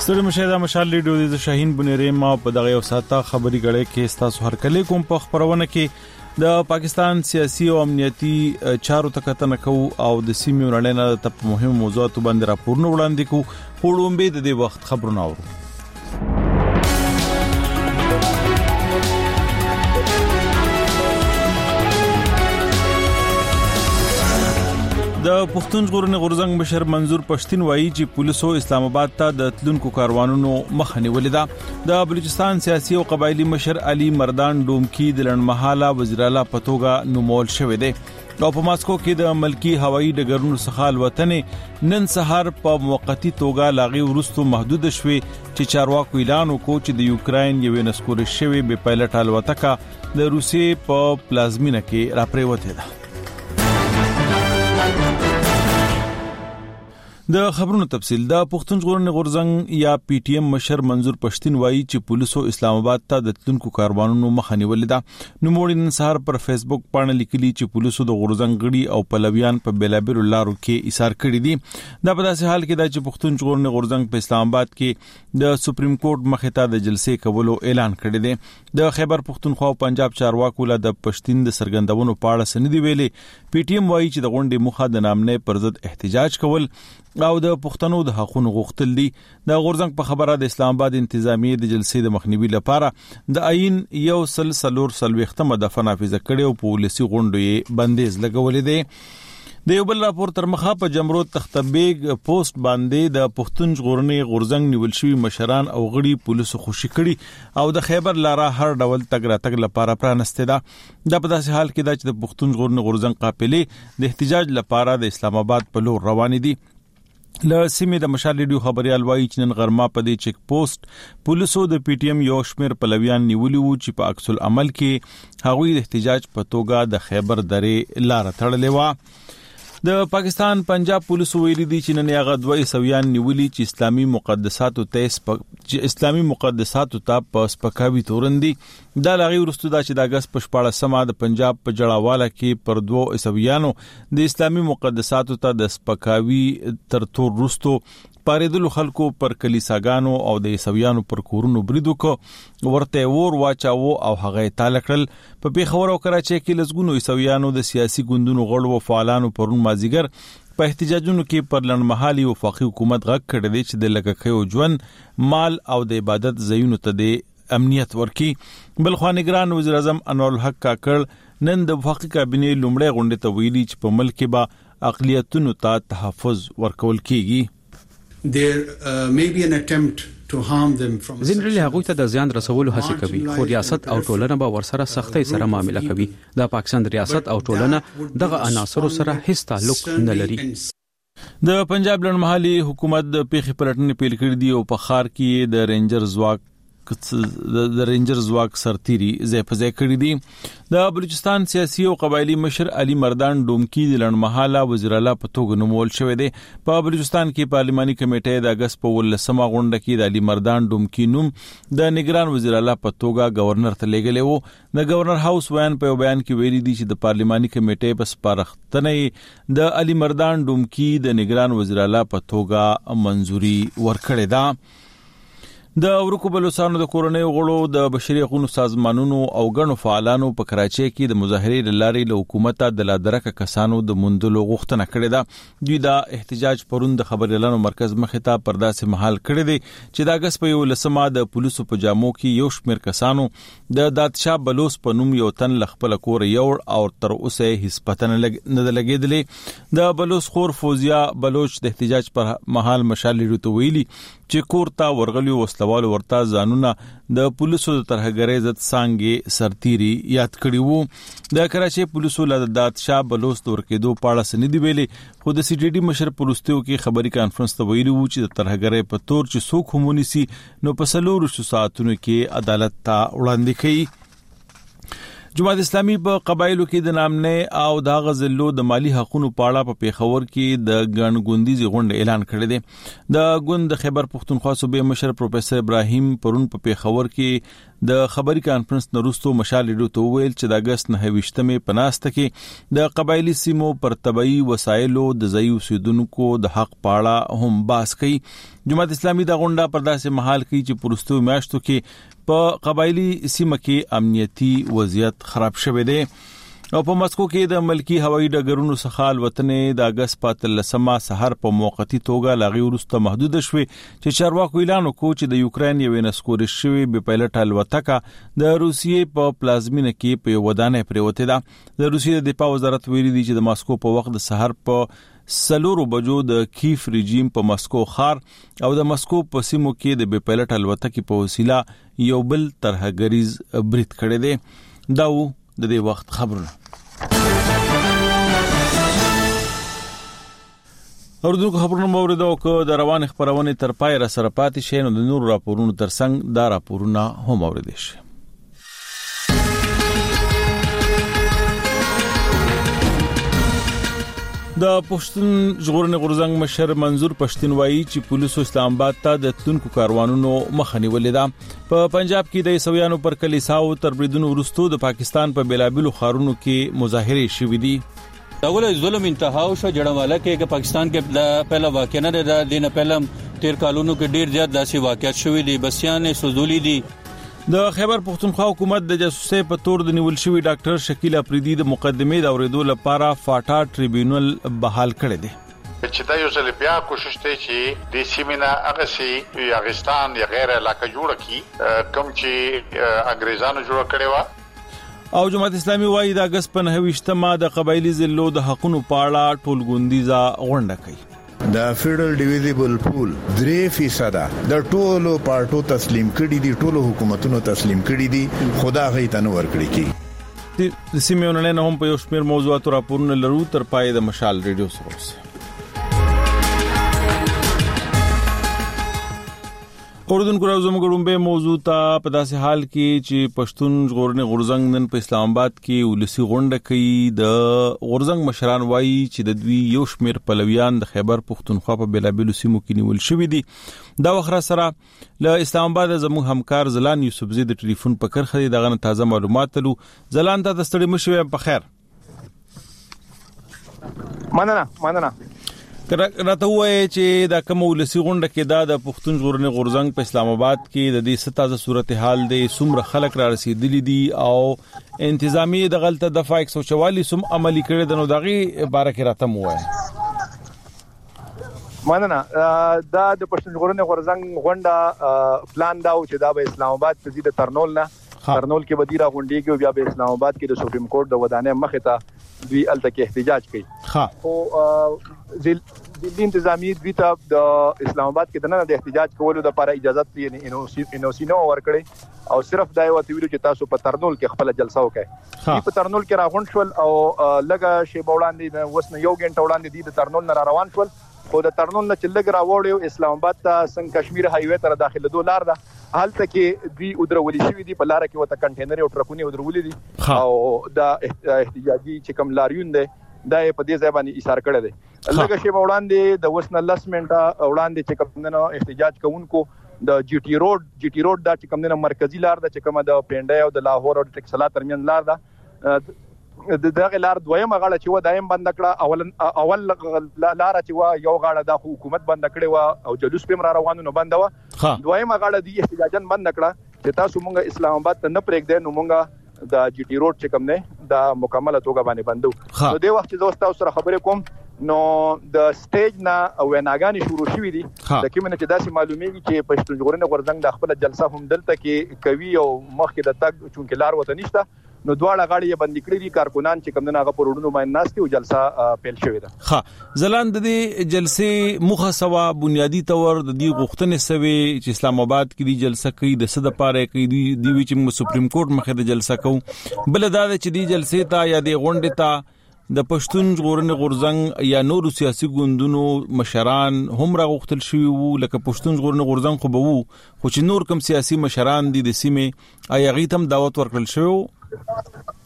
ستړي مشه مشال لیډیو د شاهین بنيري ما په دغه یو ساته خبري غړې کې تاسو هر کله کوم په خبرونه کې د پاکستان سیاسي او امنیتي چارو تکتنه کو او د سیمې ورلنه ته مهم موضوعات باندې راپورونه وړاندې کو وړومبه د دې وخت خبرونه اورو د پښتون ژغورنې غورځنګ مشر منظور پښتين وایي چې پولیسو اسلام آباد ته د تلونکو کاروانونو مخه نیولې ده د بلوچستان سیاسي او قبایلی مشر علي مردان ډومکی د لړمحاله وزیر اعلی پتوګه نومول شوې ده او په ماسکو کې د ملکی هوایی ډګرونو څخه الوتنې نن سهار په موقتی توګه لاغي ورستو محدود شوي چې چارواکو اعلان وکړ چې د یوکرين یو نسکور شوی به پایلټ الوتکه د روسي په پلازمینه کې راپریوته ده د خبرونو تفصیل د پښتون ژغورنې غورځنګ یا پی ټی ایم مشر منظور پښتين وایي چې پولیسو اسلام آباد ته د تلونکو کاروانونو مخه نیولې ده نو موږ نن سهار پر فیسبوک باندې لیکلي چې پولیسو د غورځنګ غړي او پلویان په بیلابیرو لارو کې ایثار کړی دي دا په داسې حال کې دا چې پښتون ژغورنې غورځنګ په اسلام آباد کې د سپریم کورټ مخې ته د جلسې کولو اعلان کړی دی د خیبر پښتونخوا او پنجاب چارواکو له د پښتين د سرګندونو په اړه سندې ویلي پی ټی ایم وایي چې د غونډې مخه د نامنې پر ضد احتجاج کول او د پښتنو د حقوقو غوښتل دي د غورځنګ په خبره د اسلام آباد انتظامیه د جلسې د مخنیوي لپاره د عین یو سلسلور دفعه نافذه کړي او پولیسي غونډې یې بندیز لګولې دي د یو بل راپور تر مخه په جمرود تختبیگ پوسټ باندې د پښتون ژغورنې غورځنګ نیول شوی مشران او غړي پولیسو خوشي کړي او د خیبر لاره هر ډول تګ لپاره پرانسته ده د په داسې حال کې چې د پښتون ژغورنې غورځنګ قافلې د احتجاج لپاره د اسلام آباد په لور روان دي له سیمې د مشال لیډیو خبريال وایي چې نن غرمه په دې چیک پوسټ پولیسو د پی ټی ایم یو شمیر پلویان نیولي وو چې په عکس العمل کې هغوی د احتجاج په توګه د خیبر درې لار تړلې و د پاکستان پنجاب پولیسو ویلي دي چې نن هغه 200 نیولي چې اسلامي مقدساتو ته په سپکاوي تورندي دا لاغي ورستو دا چې د اگست په 14 د پنجاب په جړاواله کې پر 200 د اسلامي مقدساتو ته د سپکاوي تر تور ورستو پاریدلو خلکو پر کلیساګانو او د عیسویانو پر کورونو بریدو کو ورته ور واچاو او هغه تالکل په پیښور او کراچۍ کې لزګونو عیسویانو د سیاسي ګوندونو غړو او فعالانو پرون مازیګر په احتجاجونو کې پر لړمحالي وفاقي حکومت غږ کړی دی چې د لګښیو ژوند مال او د عبادت ځایونو ته د امنیت ورکی بلخوا نگران وزیر اعظم انور الحق کاکړ نن د وفاقي کابینې لومړی غونډه ته ویلي چې په ملک کې به اقلیتونو ته تحفظ ورکول کیږي There may be an attempt to harm them from ځینې هغوی ته د زیان رسولو هڅه کوي خو ریاست او ټولنه به ورسره سختۍ سره معامله کوي د پاکستان ریاست او ټولنه دغه عناصرو سره هیڅ تعلق نه لري د پنجاب لړمحالي حکومت د پیښې پلټنې پیل کړې دي او په خار کې د رینجر ځواک سرتيري ځای کړی دي د بلوچستان سیاسي او قبایلی مشر علي مردان ډومکی د لړمحاله وزیر اعلی په توګه نومول شوی دی په بلوچستان کې پارلماني کمیټه د اگست په 18مه غونډه کې د علي مردان ډومکی نوم د نگران وزیر اعلی په توګه گورنر ته لیږلی و د گورنر هاوس بیان کې ویلي دي چې د پارلماني کمیټې په سپارښتنه د علي مردان ډومکی د نگران وزیر اعلی په توګه منځوري ورکړې ده د ورکو بلوچستان د کورنۍ غړو د بشري حقوقو سازمانونو او غنو فعالانو په کراچۍ کې د مظاهرې لارې له حکومت د لادرکه کسانو د مندلو غوښتنه کړې ده دوی دا احتجاج پرون د خبريالانو مرکز مخې ته پرداسه محل کړی دی چې د اگست په 18 د پولیسو په جامو کې یو شمیر کسانو د دادشاه بلوچ په نوم یو تن لخپل کور یو او تر اوسه هیڅ پته نه لګیدلې د بلوچ خور فوزیا بلوچ د احتجاج پر محل مشال لیډیو ویلي چې کورتا ورغلی وسلوال ورتا ځانونه د پولیسو د ترهګرۍ ضد څنګه سرتيري یاد کړی وو د کراچۍ پولیسو له دادشاه بلوچ تور کېدو پاړه سندې ویلي خو د سی ټي ډي مشر پروستیو کې خبري کانفرنس ته ویلي وو چې د ترهګرۍ په تور چې څوک همونیسي نو په سلور ساعتونو کې عدالت ته وړاندې کړي جماعت اسلامي په قبایلو کې د نامنه او د غزلو د مالی حقوقو په اړه په پیښور کې د ګڼګوندیزي غونډه اعلان کړی دی د ګوند خیبر پښتونخوا صوبې مشر پروفیسور ابراهیم پرون په پیښور کې د خبري کانفرنس نورستو مشال ریډیو ته ویل چې د اگست 29 پناسته کې د قبایلی سیمو پر طبي وسایلو د ځای اوسیدونکو د حق پاړه هم باس کوي. جماعت اسلامي د غونډه پر داسې محل کې چې پرستو میاشتو کې په قبایلی سیمه کې امنیتي وضعیت خراب شوه دی او په مسکو کې د ملکی هوایي ډګرونو څخه الوتنې د اگست 15 سحر په موقتی توګه لاغي ورسته محدود شوه چې چارواکو اعلان وکړ چې د یوکرين یو نسکور شوی به پایلټ الوتکه د روسیې په پلازمینه کې په ودانې پریوته ده. د روسیې د دفاع وزارت ویلي دی چې د مسکو په وخت د سحر په 4 بجو د کیف رژیم په مسکو خار او د مسکو په سیمو کې د به پایلټ الوتکې په وسیله یو بل ترهګریز برید کړی دی. دا و د دې وخت خبرونه. اوردونکو خبرونه موریدو کو د روان خبرونه تر پای را سره پاتې شي نو د نور راپورونو ترڅنګ دا راپورونه هم اوریدل شي. د پښتون ژغورنې غورځنګ مشر منظور پښتون وایي چې پولیسو اسلام آباد ته د تونکو کاروانونو مخه نیولې ده. په پنجاب کې د عیسویانو پر کلیساو تر بریدونو وروسته د پاکستان په بیلابلو خارونو کې مظاهره شوې دي. اول ظلم انتها شو جړواله کې پاکستان کې پہلا واقعہ نه ده دینه پہلا 13 کالونو کې ډیر زیات داسې واقعات شوې دي بسیان سوزولي دي. د خیبر پختونخوا حکومت د جاسوسۍ په تور د نیول شوی ډاکټر شکیل افریدي د مقدمې د اوریدو لپاره فاټا ټریبیونل بحال کړی دی. چې دا یو ځل بیا کوشش دی چې د سیمینا هغه سي افغانستان یا غیر علاقه جوړ کی کوم چې انګريزانو جوړ کړي وا او جماعت اسلامي وایي د اگست 29 د قبایلی ضلعو د حقونو پاړه ټولګوندیزه غونډه کوي. د فیډرل ډیویزیبل پول 3% د ټولو پارټو تسلیم کړي دي ټولو حکومتونو تسلیم کړي دي خدا غي تنو ور کړی کی د سیمونونه نه هم په یو شمېر موضوعات راپورونه لرو تر پای د مشال ریډیو سره. اوردونکو راځو موږ به موضوع ته په داسې حال کې چې پښتون ژغورنې غورځنګ نن په اسلام آباد کې ولسی غونډه کوي. د غورځنګ مشران وایي چې د دوی یو شمېر پلویان د خیبر پختونخوا په بیلابلو سیمو کې نیول شوی دي. دا وخت سره له اسلام آباد زموږ همکار زلان یوسفزی د ټلیفون په کرخه دغه تازه معلومات لرو. زلان ته د ستړي مشوي په خیر. مننه راته وایي چې دا کوم ولسی غونډه کې د پښتون ژغورنې غورځنګ په اسلام آباد کې د دې ستازه صورتحال د څومره خلک را رسیدلي دي او انتظامی د غلطه دفعه 144 سم عملی کړي د نو دغه باره کې راته مو وایي. مننه دا د پښتون ژغورنې غورځنګ غونډه پلان دا و چې دا به اسلام آباد ته زیاده ترنول کې بدیره غونډیږي او بیا به اسلام آباد کې د سپریم کورټ د ودانې مخه ته دوی الته کې احتجاج کوي. او ځل انتظامی دوی ته د اسلام آباد کې د احتجاج کولو لپاره اجازه یې انوسینو ورکړي او صرف دا یو ویلو چې تاسو په ترنول کې خپل جلسه وکړئ. په ترنول کې راغون شول او لګه شی وړاندې وسنه یو غنټه وړاندې د ترنول نه روان شول خو د ترنول نه چې لګ راوړیو اسلام آباد ته څنګه کشمیر هایوي تر داخله دولار ده حالت کې دوی ودرولې شوې دي په لار کې وته کنټینر او ټرکونه ودرولې دي او دا احتجاجي چې کوم لاریون دي دا په دې ځای باندې ایثار کړی دی. لکه شی وړاندې د وسنه لسمنټا وړاندې چې کوم نه احتجاج کوونکو د جی ټی روډ دا چې کوم نه مرکزی لار ده چې کوم د پینډای او د لاهور او ټکسلا ترمن لار ده دغه لار دویمه غاړه چې و دایم بند کړه اول لار چې و یو غاړه د حکومت بند کړي و او جلوس په مر روانو نه بند و دویمه غاړه دی احتجاجن بند کړه چې تاسو مونږه اسلام آباد ته نه پرېږدئ نو مونږه د جی ټی روډ چې کوم نه دا مکمله توګه باندې بندو. نو د وخت چې تاسو سره خبرې کوم نو د سټیج نه ویناګانی شروع شوې دي د کومه چې داسې معلومیږي چې پښتون ژغورنې غورځنګ د خپل جلسه هم دلته کې کوي او مخکې د تګ چونکې لار وته نشته نو دواړه غاړي یې بندي کړې دي کارکونان چې کوم نه هغه پروډونو باندې ناشتي او جلسه پیل شوې ده. زلاند دې جلسې مخه سوا بنیادی تور د دې غوښتنې سوي چې اسلام آباد کې دې جلسه کوي د صد پاره کوي دی چې سپریم کورټ مخه د جلسه کوو بل دا چې دې جلسې ته یا دې غونډه ته د پښتون ژغورنې غورځنګ یا نور سیاسي ګوندونو مشران هم راغوښتل شوی وو لکه پښتون ژغورنې غورځنګ خو به وو خو چې نور کوم سیاسي مشران دي د سیمه آیا غیتم دعوت ورکړل شوی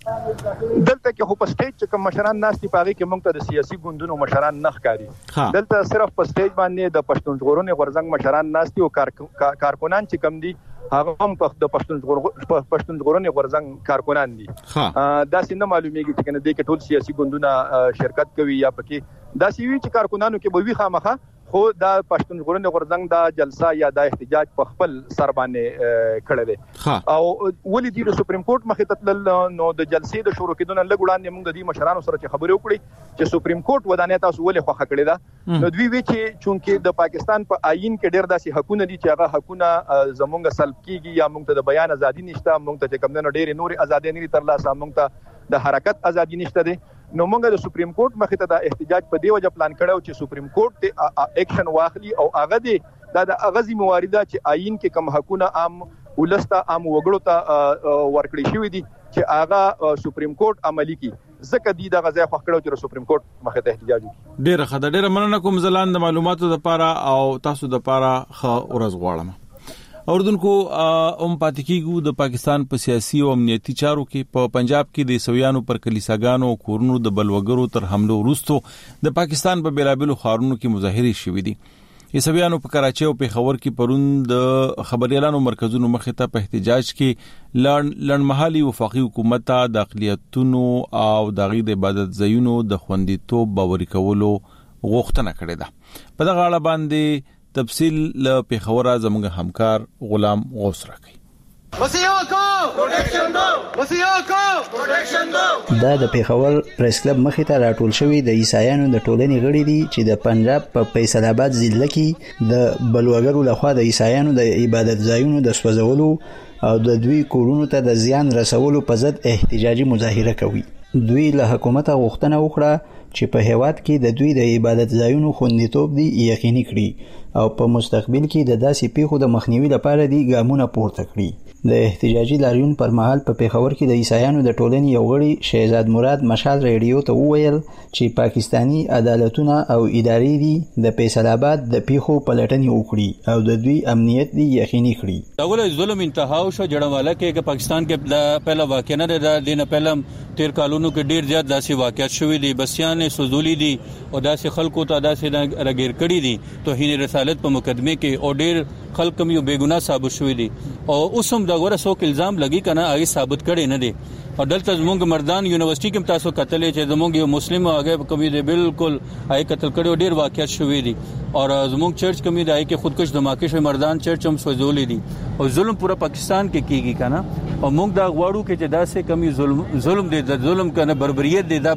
دلته کې خو په سټیج چې کوم مشران ناشتي پاغي کې موږ ته د سیاسي ګوندونو مشران نه ښکاري. دلته صرف په سټیج باندې د پښتون ژغورنې غورځنګ مشران ناشتي او کارکونان چې کم دي هغه هم د پښتون ژغورنې غورځنګ کارکونان دي. دا څنګه معلومیږي چې کنه د کې ټول سیاسي ګوندونه شرکت کوي یا پکې دا سی وی چې کارکونانو کې به وی خامخه خو دا پښتون ژغورنې غورځنګ دا جلسه یا دا احتجاج په خپل سر باندې کړی دی او ولې د سپریم کورټ مخې ته تلل نو د جلسې د شروع کېدو نه لږ وړاندې موږ د دې مشرانو سره چې خبرې وکړې چې سپریم کورټ ودانې تاسو ولې خوښه کړې ده نو دوی وی چې چونکې د پاکستان په آئین کې ډېر داسې حقونه دي چې هغه حقونه زموږ سلب کیږي یا موږ ته د بیان ازادي نشته موږ ته کوم نه ډېر نور ازادي نه ترلاسه موږ ته د حرکت ازادي نشته دي نو موږ د سپریم کورټ مخې ته د احتجاج په دی وجه پلان کړو چې سپریم کورټ ته اکشن واخلي او هغه دی د اغازي موارده چې آئین کې کوم حقونه عام ولسته عام وګړو ته ورکړي شوی دي چې هغه سپریم کورټ عملی کی زکه دی د غزا خو کړو چې سپریم کورټ مخې ته احتجاج وکړي. ډیره خدای ډیره مننه کوم زلان د معلوماتو لپاره او تاسو د لپاره خو ورځ غواړم. اوردونکو پاتې کیږو د پاکستان په سیاسي او امنیتي چارو کې په پنجاب کې د سویانو پر کلیساګانو کورونو د بلوګرو تر حمله وروسته د پاکستان په بیلابلو ښارونو کې مظاهرې شوې دي. عیسویانو په کراچۍ او پیښور کې پرون د خبريالانو مرکزونو مخې ته په احتجاج کې لړمحلي وفاقي حکومت ته د اقلیتونو او د غیر عبادت ځایونو د خوندیتوب باوري کولو غوښتنه کړې ده. په دغه اړه باندې تفصیل له پیښور زموږ همکار غلام غوث راکړي. دا د پیښور پریس کلب مخې ته راټول شوی د عیسایانو د ټولنې غړي دي چې د پنجاب په فیصل آباد ضلع کې د بلوګرو لخوا د عیسایانو د عبادت ځایونو د سوځولو او د دوی کورونو ته د زیان رسولو په ضد احتجاجي مظاهره کوي. دوی له حکومت غوښتنه وکړه چې په هیواد کې د دوی د عبادت ځایونو خوندیتوب دی یقیني کړي او په مستقبل کې د داسې پیښو د مخنیوي لپاره دی ګامونه پورته کړي. د احتجاجي لاریون پر مهال په پیښور کې د عیسایانو د ټولنې یو غړي شهزاد مراد مشال ریډیو ته وویل چې پاکستانی عدالتونه او ادارې دي د فیصل آباد د پیښو پلټنې وکړي او د دوی امنیت دی یقیني کړي. اول ظلم انتها شو جړواله کې پاکستان کې پہلا واقعه نه ده دینه پہلم 13 کالونو کې ډیر زیات داسې واقعیت شوې دي بسیان سوزولي دي او داسې خلکو ته داسې رګیر کړي دي توهین رسالت په مقدمه کې او ډیر خلک یو بیګناه ثابت شوې دي او اوسم دا غوړه سو الزام لګي کنه هغه ثابت کړي نه دي. او دلته زموږ مردان یونیورسيټي کې تاسو کتلې چې زموږ یو مسلم هغه کومې دي بالکل هغه قتل کړي ډیر واقعیت شوې دي اور زموږ چرچ کومې دي کې خودکش دماکه شوی مردان چرچ هم سوزولې دي او ظلم پورا پاکستان کې کیږي کنه او موږ دا غواړو چې داسې کمی ظلم دي د ظلم کنه بربریت دي دا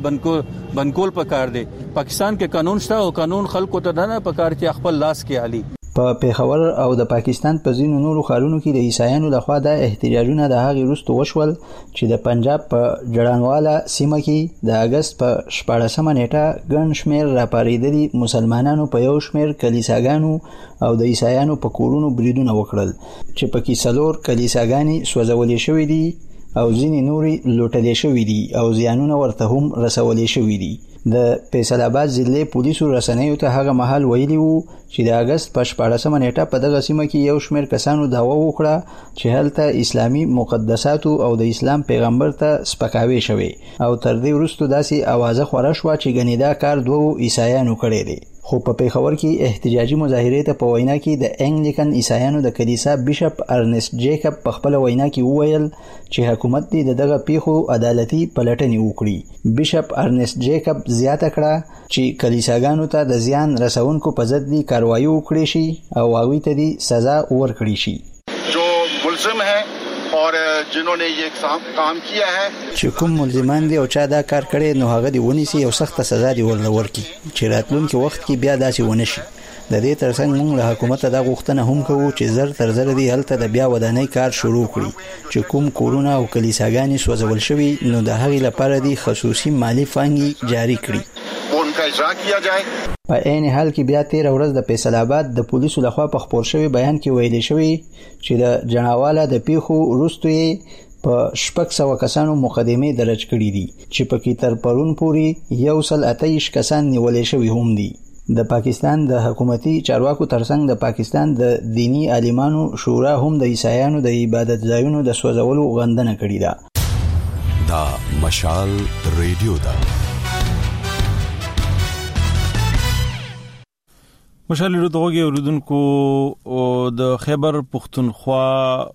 بنکول پکار دي. پاکستان کې قانون شته او قانون خلکو ته نه پکار چې خپل لاس کې علي. په پیښور او د پاکستان په ځینو نورو ښارونو کې د عیسایانو لخوا د احتجاجونو د هغې وروسته وشول چې د پنجاب په جړانواله سیمه کې د اگست په 14مه نیټه ګڼ شمېر راپارېدلي مسلمانانو په یو شمېر کلیساګانو او د عیسایانو په کورونو بریدونه وکړل چې پکې 4 کلیساګانې سوځولې شوې دي او ځینې نورې لوټلې شوې دي او زیانونه ورته هم رسولې شوې دي. د فیصل آباد ضلع پولیسو رسنیو ته هغه مهال ویلي وو چې د اگست په 14مه نیټه په دغه سیمه کې یو شمېر کسانو دعوه وکړه چې هلته اسلامي مقدساتو او د اسلام پیغمبر ته سپکاوی شوی او تر دې وروسته داسې اوازه خوره شوه چې ګنې دا کار 2 عیسایانو کړی دی. خو په پیښور کې احتجاجي مظاهرې ته په وینا کې د انګلیکن عیسایانو د کلیسا بشپ ارنست جیکب په خپل وینا کې وویل چې حکومت دې دغه پیښو عدالتي پلټنې وکړي. بشپ ارنست جیکب زیاته کړه چې کلیساګانو ته د زیان رسونکو په ضد دي کاروایی وکړي شي او هغوی ته دي سزا ورکړي شي. جو ملزم ہے اور جنہوں نے یہ کام کیا ہے چې کوم ملزمان دي او چا دا کار کړي نو هغه دی ونیسي او سخت سزا دی ورکړي چې راتلونکي وخت کې بیا داسې ونشي. د دې ترڅنګ موږ له حکومت دا غوښتنه هم کوو چې زر تر زر دی هلته د بیا ودانۍ کار شروع کړي چې کوم کورونه او کلیساګانې سوځول شوي نو د هغې لپاره دی خصوصي مالی فانګي جاری کړي. ان کا اجرا کیا جائے. په عین حال کې بیا 13 ورځ د فیصل آباد د پولیسو لخوا په خپور شوی بیان کې ویلي شوی چې د جناواله د پیښو وروسته په 600 کسانو مقدمه درج کړي دي چې پکې تر پرون پورې 128 کسان نیولې شوی هم دي. د پاکستان د حکومتي چارواکو ترڅنګ د پاکستان د دینی عالمانو شورا هم د عیسایانو د عبادت ځایونو د سوځولو غندنه کړې ده. دا مشال ریډیو دا مشال ریډیو دغه اوریدونکو د خیبر پختونخوا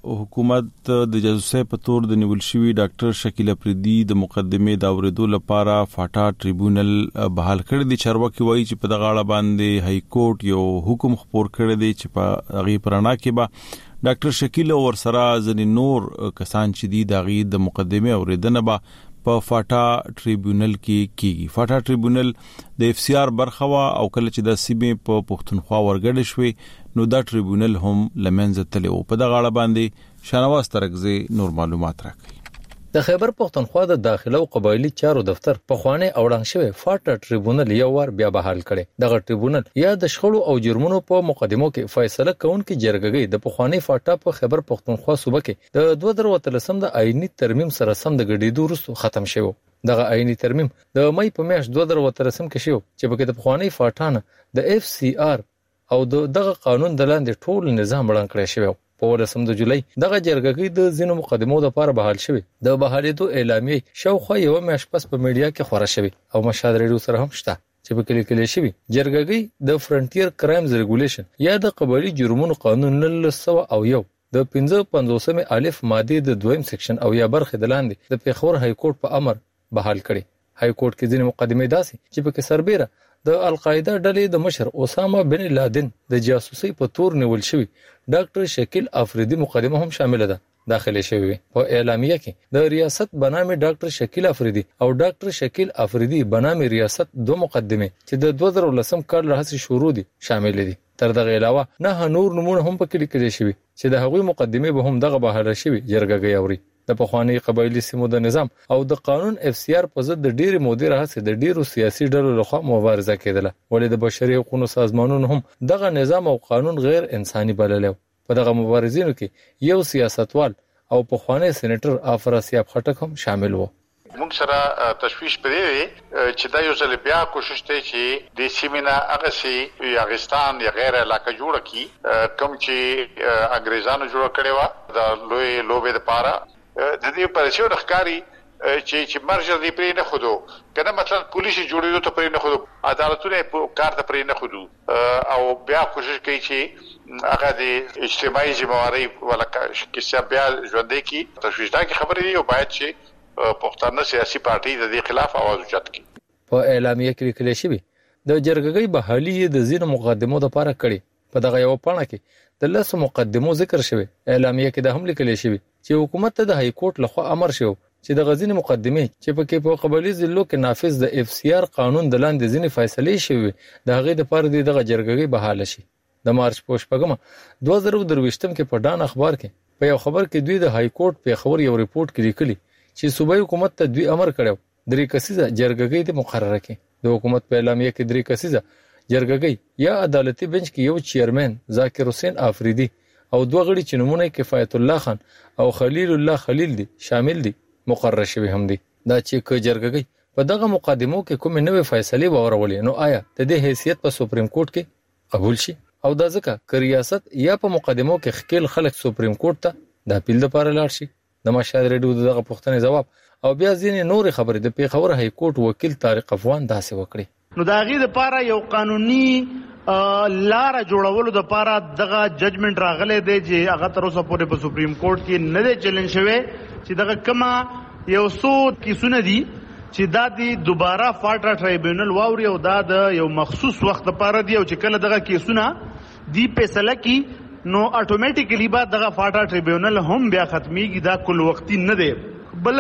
حکومت د جاسوسۍ په تور د نیول شوی ډاکټر شکیل افریدي د مقدمې د اوریدو لپاره فاټا ټریبونل بحال کړی دی. چارواکي وایي چې په دغه اړه باندې هاي کورټ یو حکم خپور کړی دی چې په هغه پرانا کې به ډاکټر شکیل او ورسره ځنې نور کسان چې دي دغه د مقدمې اوریدنه به په فاټا ټریبونل کې کیږي. فاټا ټریبونل د اف سی آر برخه وا او کله چې د سیمې په پختونخوا ورګډ شوې نو دا ټریبونل هم لمنځه تللی او په دغه اړه باندې شانواز ترکزی نور معلومات راکړي. د خیبر پختونخوا د داخله او قبایلی چارو دفتر په خوانه اوړنګ شوی فاټا ټریبونل یو ور بیا بحال کړي. دغه ټریبونل یا د شخړو او جرمونو په مقدمو کې فیصله کوونکې جرګګۍ د پخوانی فاټا په خیبر پختونخوا صوبه کې د 2013 د آئینی ترمیم سره سم د ګډېدو وروسته ختم شوی. دغه آئینی ترمیم د مې په میاشت 2013 کې شو چې په کې د پخوانی فاټا نه د اف سی آر او دغه قانون د لاندې ټول نظام وړاندې کړی شوی. په 18 جولای دغه جرګګۍ د ځینو مقدمو لپاره بحال شوی. د بحالېدو اعلامیه شاوخوا یو میاشت پس په میډیا کې خبره شوی او مشهد ریډیو سره هم شته چې په کلی شوی. جرګګۍ د فرنټیر کرایمز ریګولیشن یا د قبایلی جرمونو قانون 1901 د 55 الف ماده د 2 سیکشن او یا برخه د لاندې د پیښور های کورټ په امر بحال کړي. های کورټ کې ځینې مقدمې داسي چې په کې سربېره د القاعده ډلې د مشر اسامه بن لادن د جاسوسۍ په تور نیول شوی ډاکټر شکیل افریدي مقدمه هم شامل ده داخله شوی. په اعلامیه کې د ریاست بنامه ډاکټر شکیل افریدي او ډاکټر شکیل افریدي بنامه ریاست دوه مقدمه چې د 2013 کال راهیسې شروع دي شامل دي. تر دغه علاوه نه نور نمونه هم په کې لیکل شوی چې د هغوی مقدمه به هم دغه بهاله شوی جرګګۍ اوري. د پخوانی قبایلی سیمو د نظام او د قانون اف سی آر په ضد د ډیرې مودې راهیسې د ډیرو سیاسي ډلو لخوا مبارزه کېدله ولې د بشري حقوقو سازمانونو هم دغه نظام او قانون غیر انساني بللی. په دغه مبارزینو کې یو سیاستوال او پخوانی سېنیټر افراسیاب خټک هم شامل وو. موږ سره تشویش پرې چې دا یو ځل بیا کوشش دی چې د سیمینا هغه سي یاغستان یا غیر علاقه جوړه کی کوم چې انګريزانو جوړ کړي و د لوی لوبې لپاره د دې پرېشو رخکاری چې مرجع دی پرې نه خودو کنه مثلا پولیس جوړېدو ته پرې نه خودو عدالتونه کار ته پرې نه خودو او بیا کوشش کوي چې هغه د اجتماعي ذمہواری ولکه کیسه بیا ژوندې کی تشویشناک خبرې دی او باید چې پښتانه سیاسي پارټي د دې خلاف आवाज اوچت کړي. په اعلامیه کې لیکل شوی د جرګګۍ بحالي د ځینو مقدمو لپاره کړي. په دغه یو پاڼه کې د لاسو مقدمو ذکر شوی. اعلامیه کې د هم لیکل شوی چې حکومت ته د های کورټ لخوا امر شو چې د غزنی مقدمه چې په کې په قبایلی ضلعو کې نافذ د اف سی آر قانون د لاندې ځینې فیصلې شوی د هغې د پاره دغه جرګګۍ بحاله شي. د مارچ په شپږمه 2023 کې په ډان اخبار کې په یو خبر کې دوی د های کورټ په خبر یو ریپورت کې لیکلي چې صوبایي حکومت ته دوی امر کړو درې کسیزه جرګګۍ د مقرره کې. د حکومت په اعلامیه کې درې کسیزه جرګګۍ یا عدالتي بنچ کې یو چیرمن ذاکر حسین افریدي او دوه غړي چې نمونه کفایت الله خان او خلیل الله خلیل دي شامل دي مقرر شوی هم دي. دا چې جرګګۍ په دغه مقدمو کې کوم نوې فیصله وورولې نو آیا د دې حیثیت په سپریم کورټ کې قبول شي او دا ځکه ک ریاست یا په مقدمو کې خپل خلک سپریم کورټ ته د اپیل لپاره لاړ شي. د مشهد ریډیو دغه پوښتنې جواب او بیا ځینې نور خبرې د پیښور های کورټ وکیل طارق افغان داسې وکړي. نو دا غي د لپاره یو قانوني لار جوړولو د لپاره دغه ججمنټ راغله دی چې هغه تر اوسه پورې په سپریم کورټ کې نه دی چیلنج شوی چې دغه کما یو څو کیسونه دي چې دا دی دوباره فاټا ټریبونل واوري او دا د یو مخصوص وخت لپاره دی او چې کله دغه کیسونه دی فیصله کی نو اتوماتیکلی بعد دغه فاټا ټریبونل هم بیا ختميږي. دا کل وختي نه دی بل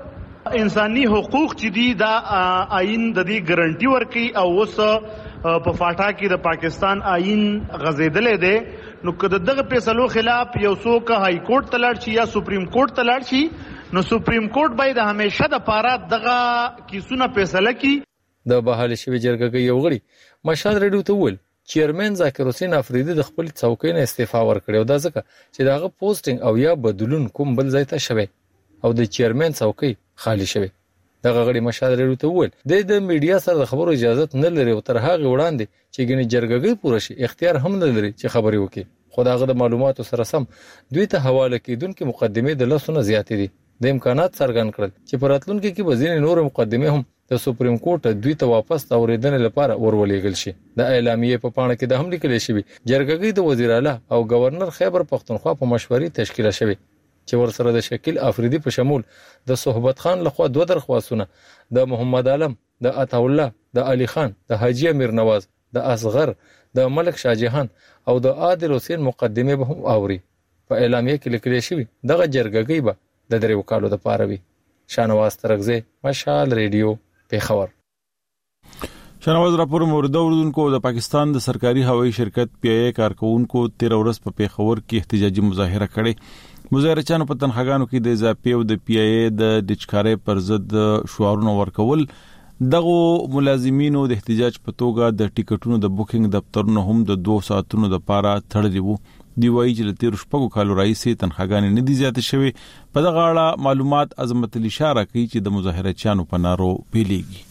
انساني حقوق چې دی دا آئین د دې ګارانټي ورکي او اوس په فاټا کې د پاکستان آئین غزیدلې ده نو کله دغه فیصلو خلاف یو څوک های کورټ ته لاړ شي یا سپریم کورټ ته لاړ شي نو سپریم کورټ باید همیشه د پاره دغه کیسونه فیصله کوي. د بحال شوی جرګګۍ یو غړي مشهد ریډیو ته ویل چیرمن ذاکر حسین افریدي د خپل څوکۍ نه استعفا ورکړ او دا ځکه چې دغه پوسټینګ او یا بدلون کوم بل ځای ته شوی او د چیرمن څوکۍ خالی شوی. دغه غړي مشهد ریډیو ته ویل د میډیا سره د خبرو اجازه نه لري او تر هغه وړاندې چې ګنې جرګګۍ پوره شي اختیار هم نه لري چې خبري وکړي. خو دغه د معلوماتو سره سم دوی ته حواله کیدونکو مقدمه د لاسونه زیاتې دي د امکانات څرګند کړل چې په راتلونکي کې به ځینې نور مقدمه هم د سپریم کورټ دوی ته واپس اوریدنې لپاره ورولېږل شي. د اعلامیې په پاڼه کې د هم لیکل شوی جرګګۍ د وزیر اعلی او گورنر خیبر پختونخوا په مشورې تشکیل شوی چې ورسره د شکیل افریدي په شمول د صحبت خان لخوا 2 درخواستونه د محمد عالم، د عطا الله، د علي خان، د حاجی امیر نواز، د اصغر، د ملک شاهجهان او د عادل حسین مقدمه به هم اوري. په اعلامیه کې لیکل شوی دغه جرګګۍ به د 3 کالو د پاره وي. شانواز ترغزه، مشال ریډیو، پیښور. شنواز راپور مورد اوردونکو د پاکستان د سرکاري هوایي شرکت پی ای کارکونکو 13 ورځ په پیښور کې احتجاجي مظاهره کړې. مظاهرچیانو په تنخواګانو کې د اضافي او د پی ای د ډچکارۍ پر ضد شعارونه ورکول. دغه ملازمینو د احتجاج په توګه د ټیکټونو د بوکینګ دفترونو هم د 2 ساعتونو لپاره تړلي وو. دی وایي چې د 13 کالو راځي تنخواګانې نه دي زیاتې شوي. په دغه اړه معلومات عظمت علي اشاره کوي چې د مظاهرچیانو په نارو پیلېږي.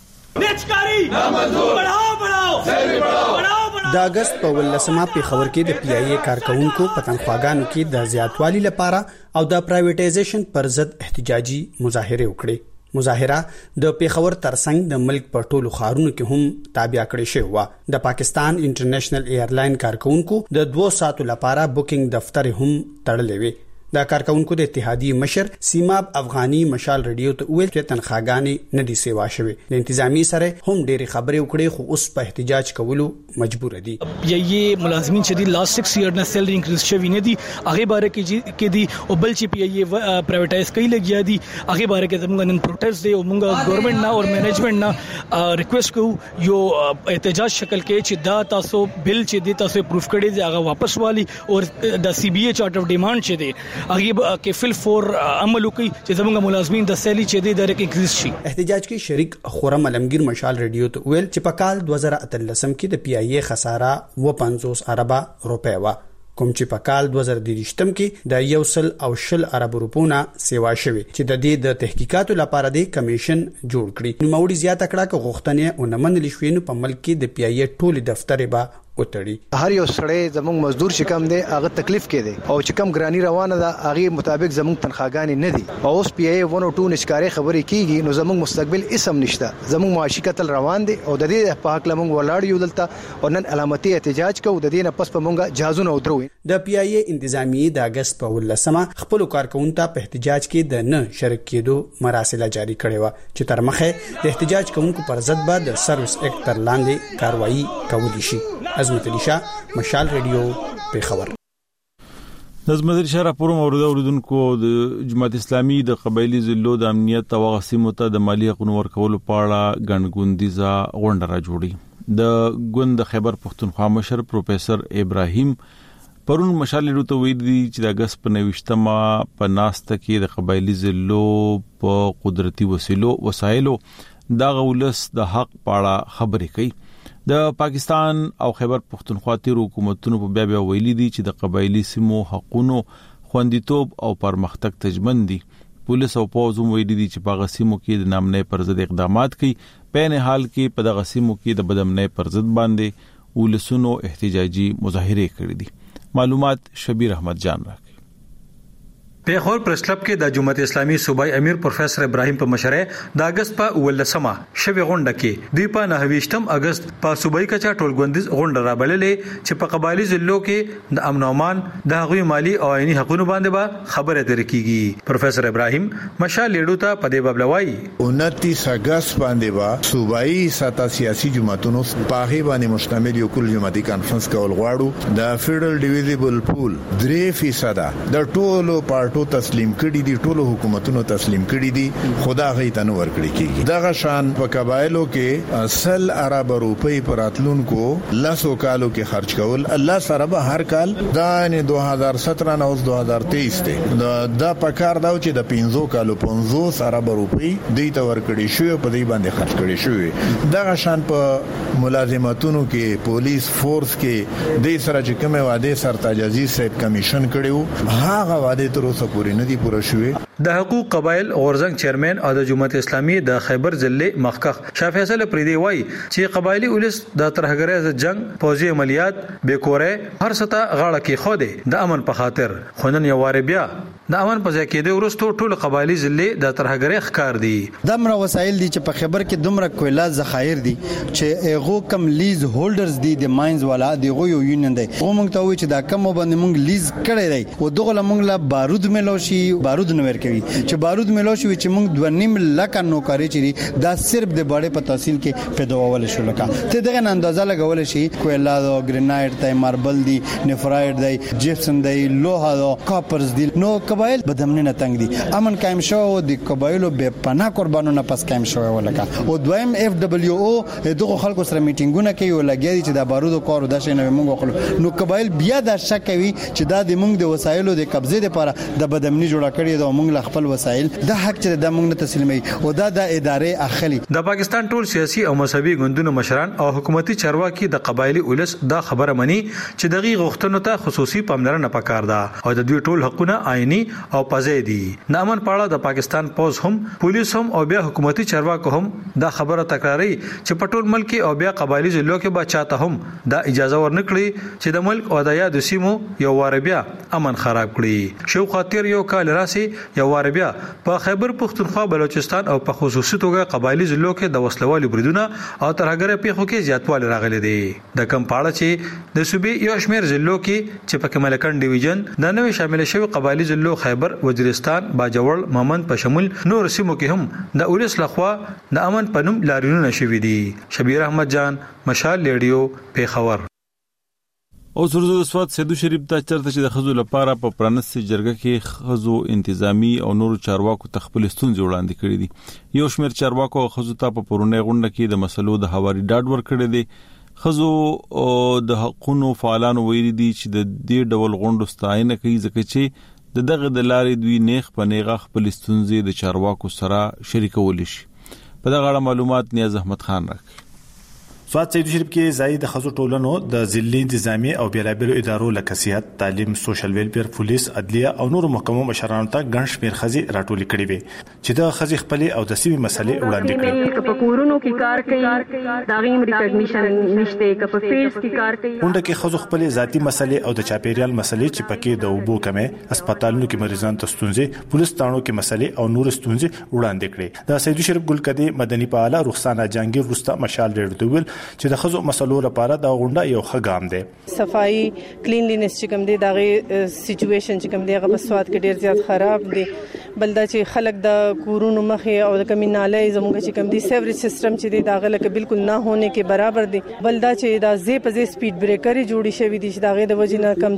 د اگست په 18 پیښور کې د پی ای ای کارکونکو په تنخواګانو کې د زیاتوالي لپاره او د پرایویټایزیشن پر ضد احتجاجي مظاهره وکړه. مظاهره د پیښور ترڅنګ د ملک په ټولو ښارونو کې هم تابع کړې شوې و. د پاکستان انټرنیشنل ایرلاین کارکونکو د 2 ساعتو لپاره بوکینګ دفتر هم تړلې وي. د کارکونکو د اتحادیې مشر سیماب افغاني مشال ریډیو ته ویل چې تنخواګانې نه دي سیوا شوي. د انتظامی سره هم ډېری خبرې وکړې خو اوس په احتجاج کولو مجبور دي. یې ملازمین چې د لاست 6 ایئر نه سیلری انکریز شوی نه دي هغه باره کې دي او بل چې پی ای پرایویټایز کوي لګیا دي هغه باره کې زموږ نن پروټیسټ دی او موږ ګورنمنت نه او منیجمنت نه ریکوست کوو یو احتجاج شکل کې چې دا تاسو بل چې دی تاسو پروف کړی دی هغه واپس والی او د سی بی ای چارټ اف ډیماند چې دی هغه کې فل فور عمل وکړي چې زموږ ملازمین د سیلری چې دی ډایرکټ انکریز شي. احتجاج کې شریک خورم علمگیر مشال ریډیو ته ویل چې په کال 2013 کې د پی ای ای خساره 50 اربه روپے و کوم چې په کال 2023 کې د 120 ارب روپونه سیوا شوی چې د دې د تحقیقاتو لپاره د کمیشن جوړ کړي. نو موړي زیاته کړه چې غوښتنې او نمن لښوینو په ملک کې د پی ای ای ټول دفتر به وتړي. هر یو سړی زموږ مزدور چې کم دی هغه تکلیف کې دی او چې کم ګرانی روانه ده هغه مطابق زموږ تنخواګانې نه دي او اوس پی ای 1 او 2 نشکاري خبرې کیږي نو زموږ مستقبل اسم نشته. زموږ معاشي قتل روان دي او د دې په حق لمونږ ولاړ یو دلته او نن علامتي احتجاج کوو. د دې نه پس په مونږه جهازونه ودرو. د پی ای ای انتظامی د اگست په 18 خپل کارکونکو ته په احتجاج کې د نه شرک کېدو مراسله جاری کړې و چې تر مخه د احتجاج کوونکو پر ضد به د سروس اکټ تر لاندې کاروایی کولی شي. عظمت علي شاه، مشال ریډیو، پیښور. نظم علي شاه راپور مورد اوردونکو د جماعت اسلامي د قبایلی ضلعو د امنیت او غسیمو ته د مالی حقوقو ورکولو په اړه ګڼګوندیزه غونډه را جوړی. د ګوند خیبر پختونخوا مشر پروفیسور ابراهیم پرون مشال ریډیو ته ویلي چې د اگست په 29 په ناسته کې د قبایلی ضلعو په قدرتي وسایلو د غولس د حق په اړه خبرې کوي. د پاکستان او خیبر پختونخوا تیر حکومتونو په بیا ویلي دي چې د قبایلی سیمو حقوقو خوندیتوب او پرمختګ تضمین دي. پولیس او پوځ هم ویلي دي چې په غسیمو کې د نامنې پر ضد اقدامات کوي. په نه حال کې په دغه سیمو کې د بدامنۍ پر ضد باندې ولسونو احتجاجي مظاهره کړې دي. معلومات شبیر احمد جان راکړي. پیښور پریس کلب کې د جماعت اسلامي صوبای امیر پروفیسور ابراهیم په مشرۍ د اگست په 18 شوی غونډه کې دوی په 29 اگست په صوبای کچا ټولګوندیز غونډه را بللې چې په قبایلی ضلعو کې د امن او امان د هغوی مالی او عیني حقوقو باندې به خبره درې کیږي. پروفیسور ابراهیم مشال لیډو ته په دې باب لوي 29 اگست باندې با صوبایي ساته سیاسي جماعتونو په هغه باندې مشتمل یو کل جماعتي کانفرنس کول غواړو. د فیډرل ډیویزیبل پول 3% د ټولو ټو تسلیم کړي دي، ټولو حکومتونو تسلیم کړي دي، خدا غي تنو ور کړی کیږي. دغه شان په قبایلو کې اصل عرب روپی پراتلونکو لاسو کالو کې خرج کول الله سره به هر کال دا نه 2017 نه اوس 2023 ته دا پکار دا چې د 15 کالو 50 عرب روپی دی ته ور کړی شو په دې باندې خرج کړی شو. دغه شان په ملازمتونو کې پولیس فورس کې د سره چې کومه واده سرتاج عزیز صاحب کمیشن کړیو هغه واده تر اوسه پورې نه دي پوره شوې. د حقوق قبایل غورزنګ چیرمن او د جمهوریت اسلامي د خیبر ضلع مخکخ شاه فیصل پریدي وای چې قبایلی ولس د ترهګرۍ جنگ پوځي عملیات بیکوره هر ستا غاړه کې خو ده د امن په خاطر خونن یو واره بیا د امن په ځای کې د ورستو ټول قبایلی ضلع د ترهګرۍ ښکار دي. دمر وسایل دي چې په خیبر کې دومره کویلا ذخایر دي چې هغه کم لیز هولډرز دي د ماینز والا دی غو یو یونین دی غو مونږ ته وی چې دا کم باندې مونږ لیز کړی دی او دغه مونږ لا بارود ملوشي بارود نور کوي چې بارود ملوشي چې مونږ 2.5 لک نوکری چي دا صرف د باړې په تحصیل کې پیداوول شو لکه ته دغه اندازه لګول شي کویلا او گرینایټ ته ماربل دی نفرایډ دی جپسن دی لوها دا کاپرز دی نو قبایل بدمنه نه تنګ دي امن قائم شو د قبایلو به پناه قربانونه پس قائم شو ولکه او دویم اف دبليو او دغه خلکو سره میټینګونه کوي او لګیږي چې د بارودو کارو د شي نه موږ خلک نو قبایل بیا د شک کوي چې دا د موږ د وسایلو د قبضه لپاره د بدامنی جوړه کړی دا موږ خپل وسایل د حق چې د موږ ته تسلیمي او دا د ادارې اخلي. د پاکستان ټول سیاسي او مذهبي ګوندونو مشران او حکومتي چارواکي د قبایلی ولس دا خبره مني چې دغه غوښتنو ته خصوصي پاملرنه پکار ده او د دوی ټول حقونه آئینی او پځې دي. نامن پاړه د پاکستان پوز هم پولیس هم او بیا حکومتي چارواکو هم دا خبره تکراري چې پټول ملک او بیا قبایلی ضلعو کې به چاته هم دا اجازه ورنکړي چې د ملک او د یاد سیمو یو واره بیا امن خراب کړي. شو خاطر یو کال راسي یو واره بیا په خیبر پختونخوا بلوچستان او په خصوصي توګه قبایلی ضلعو کې د وسلوالي بریدونه او ترهګرۍ پیښو کې زیاتوالی راغلي دي. د کم پاړه چې د صوبې یو شمیر ضلعو کې چې په کملکن ډیویژن د نوې شامل شوی قبایلی ضلعو خیبر وزیرستان باجوړ مامن په شمول نور سیمو کې هم د اولس لخوا د امن پنوم لاریونونه شوي دي. شبیر احمد جان مشال ریډیو پیښور. او سرزو د سواد سیدو شریف ته چرته چې د خزو لپاره په پرانستي جرګه کې خزو انتظامی او نورو چارواکو تخپل ستونزې وړاندې کړې دي. یو شمیر چارواکو خزو ته په پرونی غونډه کې د مسلو د حواري ډاډ ورکړی دی. خزو د حقونو فعالانو ویلي دي چې د دې ډول غونډو ستاینه کوي ځکه چې د دغه د لارې دوی نیغ په نیغه خپل ستونزې د چارواکو سره شریکول شي. په دغه اړه معلومات نیاز احمد خان راکړي. سواد سیدو شریف کې ځای د خزو ټولنو د ضلعي انتظامی او بیلابیلو ادارو لکه صحت تعلیم سوشل ویلفیر پولیس عدلیه او نورو محکمو مشرانو ته ګڼ شمېر خزي راټولې کړې وي چې د خزي خپل او د سیمې مسلې وړاندې کړي. په کورونو کې کار کوي دا غیم ریکګنیشن نشته کپ فیلډز کې کار کوي. غونډه کې خزو خپل ذاتی مسلې او د چاپیریال مسلې چې پکې د اوبو کمې هسپتالونو کې مریضانو ته ستونزې پولیس تانو کې مسلې او نور ستونزې وړاندې کړي. د سیدو شریف ګلکدی مدني فعال رخصانه جهانگیر رستا مشال ریډیو ویل چې د خزو لپاره دا غونډه یو ښه ګام دی. صفائی کلینلینس چې کوم دی دغه سچويشن چې کوم دی هغه په سواد کې ډیر زیات خراب دی. بلدا چې خلک د کورونو مخې او د کمینالۍ زموږ چې کوم دی سیوریج سیستم چې دی داغه لکه بالکل نه هونه کې برابر دی. بلدا چې دا زی په زی سپیډ بریکر جوړی شوی دي چې داغه د وجنه کم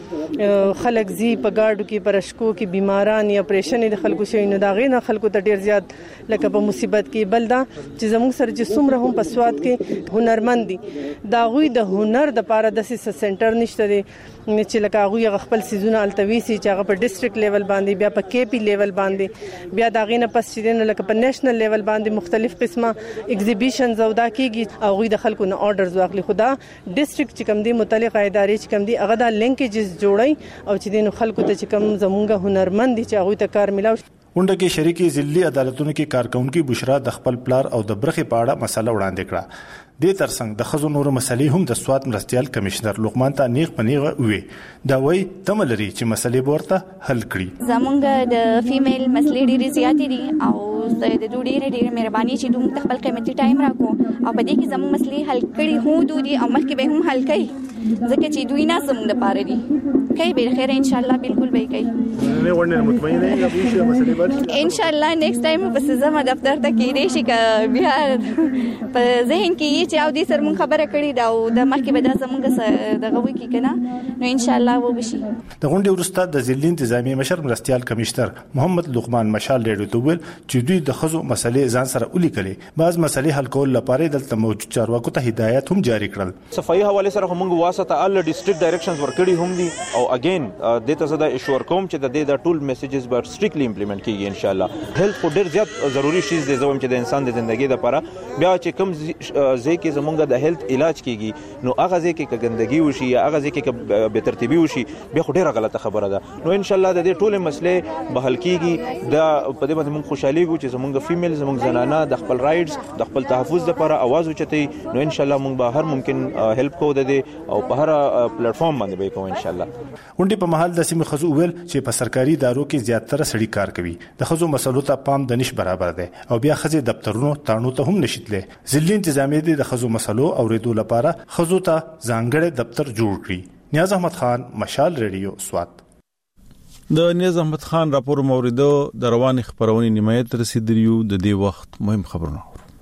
چې خلک زی په گاډو کې پرشکو کې بیماران یا اپریشن د خلکو شوی نه داغه نه خلکو ته ډیر زیات لکه په مصیبت کې. بلدا چې زموږ سره چې څومره هم په سواد کې هنرمند دي دا غوي د هنر د پاره د سنټر نشته دي چې لکه غوي خپل سيزونه التويسي چې هغه په ډیسټریکټ لیول باندې بیا په کې پی لیول باندې بیا دا غینه پس چې نه لکه په نېشنل لیول باندې مختلف قسمه ایگزیبیشنز او دا کیږي او غوي د خلکو نه آرډرز واخلي. خدا ډیسټریکټ چې کوم دي متعلقه ادارې چې کوم دي هغه د لینکیجز جوړي او چې دین خلکو ته چې کوم زمونږ هنرمند دي چې هغه ته کار ملاوي. غونډه کې شریکي ضلعي عدالتونو کې کارکونکو بشرا د خپل پلار او د برخې پاړه مسله وړاندې کړه. د ترڅنګ د خزو نور مسلې هم د سواد مرستيال کمشنر لقمان ته نیغ پنیغه وي دا وای تملري چې مسلې ورته حل کړي. زمونږ د فیمیل مسلې ډېری زیاتې دي او د دوی ډېر مهرباني چې دوی خپل قیمتي ټایم راکو او په دې کې زموږ مسلې حل کړي هو دوی او مخکې به هم حل کړي ځکه چې دوی نه زموږ د پاره دي کوي به خیر ان شاء الله بالکل به کوي. نه ورنه مطمئنه یم چې مسلې به ان شاء الله نیکسټ ټایم په سزا دفتر ته کې ریشي کا بیا په ذهن کې چې او دې سر مون خبره کړې دا او د مخکې به د زموږ دغه وی کې کنه نو ان شاء الله و بشي. د غونډې ورسته د ضلعي انتظامی مشر مرستيال کمشنر محمد لقمان مشال ریډیو ته ویل چې دوی د خزو مسلې ځان سره ولي کړي بعض مسلې حل کول لپاره دلته موجود چارواکو ته هدایت هم جاری کړل. صفایي حواله سره موږ واسطه ال ډیسټریکټ ډایریکشنز ورکړي هم دي او اگین د ته زده ایشور کوم چې د ټول میسیجز به سټریکټلی امپلیمنٹ کیږي ان شاء الله. هیلث خو ډیر زیات ضروری شی دی زوم چې د انسان د ژوندۍ لپاره بیا چې کوم ځکه زمونږ د هیلث علاج کیږي نو هغه ځکه کې ګندګي وشي یا هغه ځکه کې بے ترتیبي وشي بیا خو ډیره غلطه خبره ده. نو ان شاء الله د دې ټول مسلې به حل کیږي. دا په دې باندې موږ خوشالي کوو چې زمونږ فیمیل زمونږ زنانه د خپل رائټس د خپل تحفظ لپاره आवाज اوچتي. نو ان شاء الله موږ به هر ممکن هیلپ کوو د دې او په هر پلیټ فارم باندې به کوو ان شاء الله. غونډې په محل د سیمه خزو ویل چې په سرکاري ادارو کې زیاتره سړي کار کوي. د خزو مسلو ته پام د نش برابر دی او بیا خزي دفترونو تانو ته هم نشیتله. ځلې انتظامیه دي د خزو مسلو اوریدو لپاره خزو ته ځانګړی دفتر جوړ کړی. نیاز احمد خان، مشال ریډیو، سوات. د نیاز احمد خان راپور موریدو د روان خبرونې نمایت رسیدلیو د دې وخت مهم خبرونه.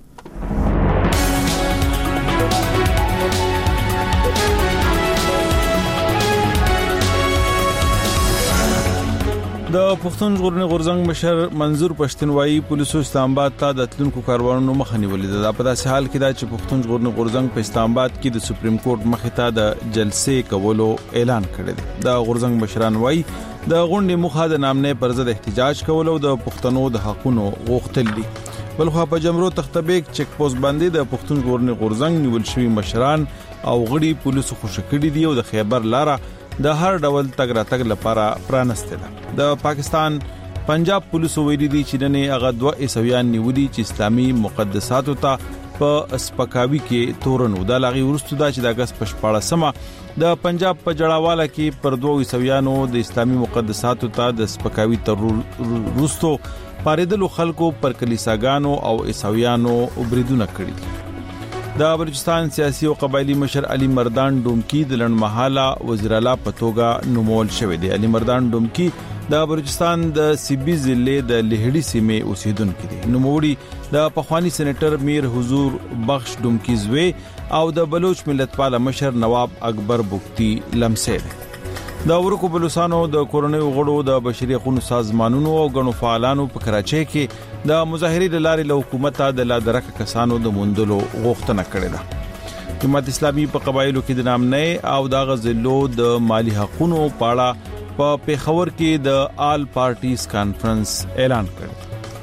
د پښتون ژغورنې غورځنګ مشر منظور پښتنوایی پولیسو اسلام آباد ته د تلونکو کاروانونو مخه نیولې ده. په داسې حال کې دا چې پښتون ژغورنې غورځنګ په اسلام آباد کې د سپریم کورټ مخې ته د جلسې کولو اعلان کړی دی. د غورځنګ مشران وایي د غونډې مخه د نامنې پر ضد احتجاج کول او د پښتنو د حقونو غوښتل دي. بلخو په جمرو تختبیک چک پوسټ باندې د پښتون ژغورنې غورځنګ نیول شوی مشران او غړي پولیسو خوشی کړي دي او د خیبر لاره د هر ډول تګ راتګ لپاره پرانسته ده. د پاکستان پنجاب پولیسو ویلي دي چې نن هغه 2 عیسویان نیولي چې اسلامي مقدساتو ته په سپکاوي کې تورن ودا لغي ورستو دا چې د اگست په 14مه د پنجاب په جړاواله کې پر 2 عیسویانو د اسلامي مقدساتو ته د سپکاوي تر ورستو پاریدلو خلکو پر کلیساګانو او عیسویانو وبریدونه کړي. د بلوچستان سیاسي او قبایلی مشر علي مردان ډومکی د لړمحاله وزیر اعلی په توګه نومول شوی دی. علي مردان ډومکی د بلوچستان د سیبی ضلع د لهړی سیمې اوسیدونکو دی. نوموړي د پخوانی سېنیټر میر حضور بخش ډومکی زوی او د بلوچ ملتپال مشر نواب اکبر بوکتی لمسه دی. د ورکو بلوچستانو د کورونی غړو د بشري حقوقو سازمانونو او غنو فعالانو په کراچۍ کې د مظاهرې لارې له حکومت د لا درک کسانو د موندلو غوښتنه کړې ده. جماعت اسلامي په قبایلو کې د نامنې او د غزلو د مالی حقوقو پاړه په پیښور کې د آل پارټیز کانفرنس اعلان کړ.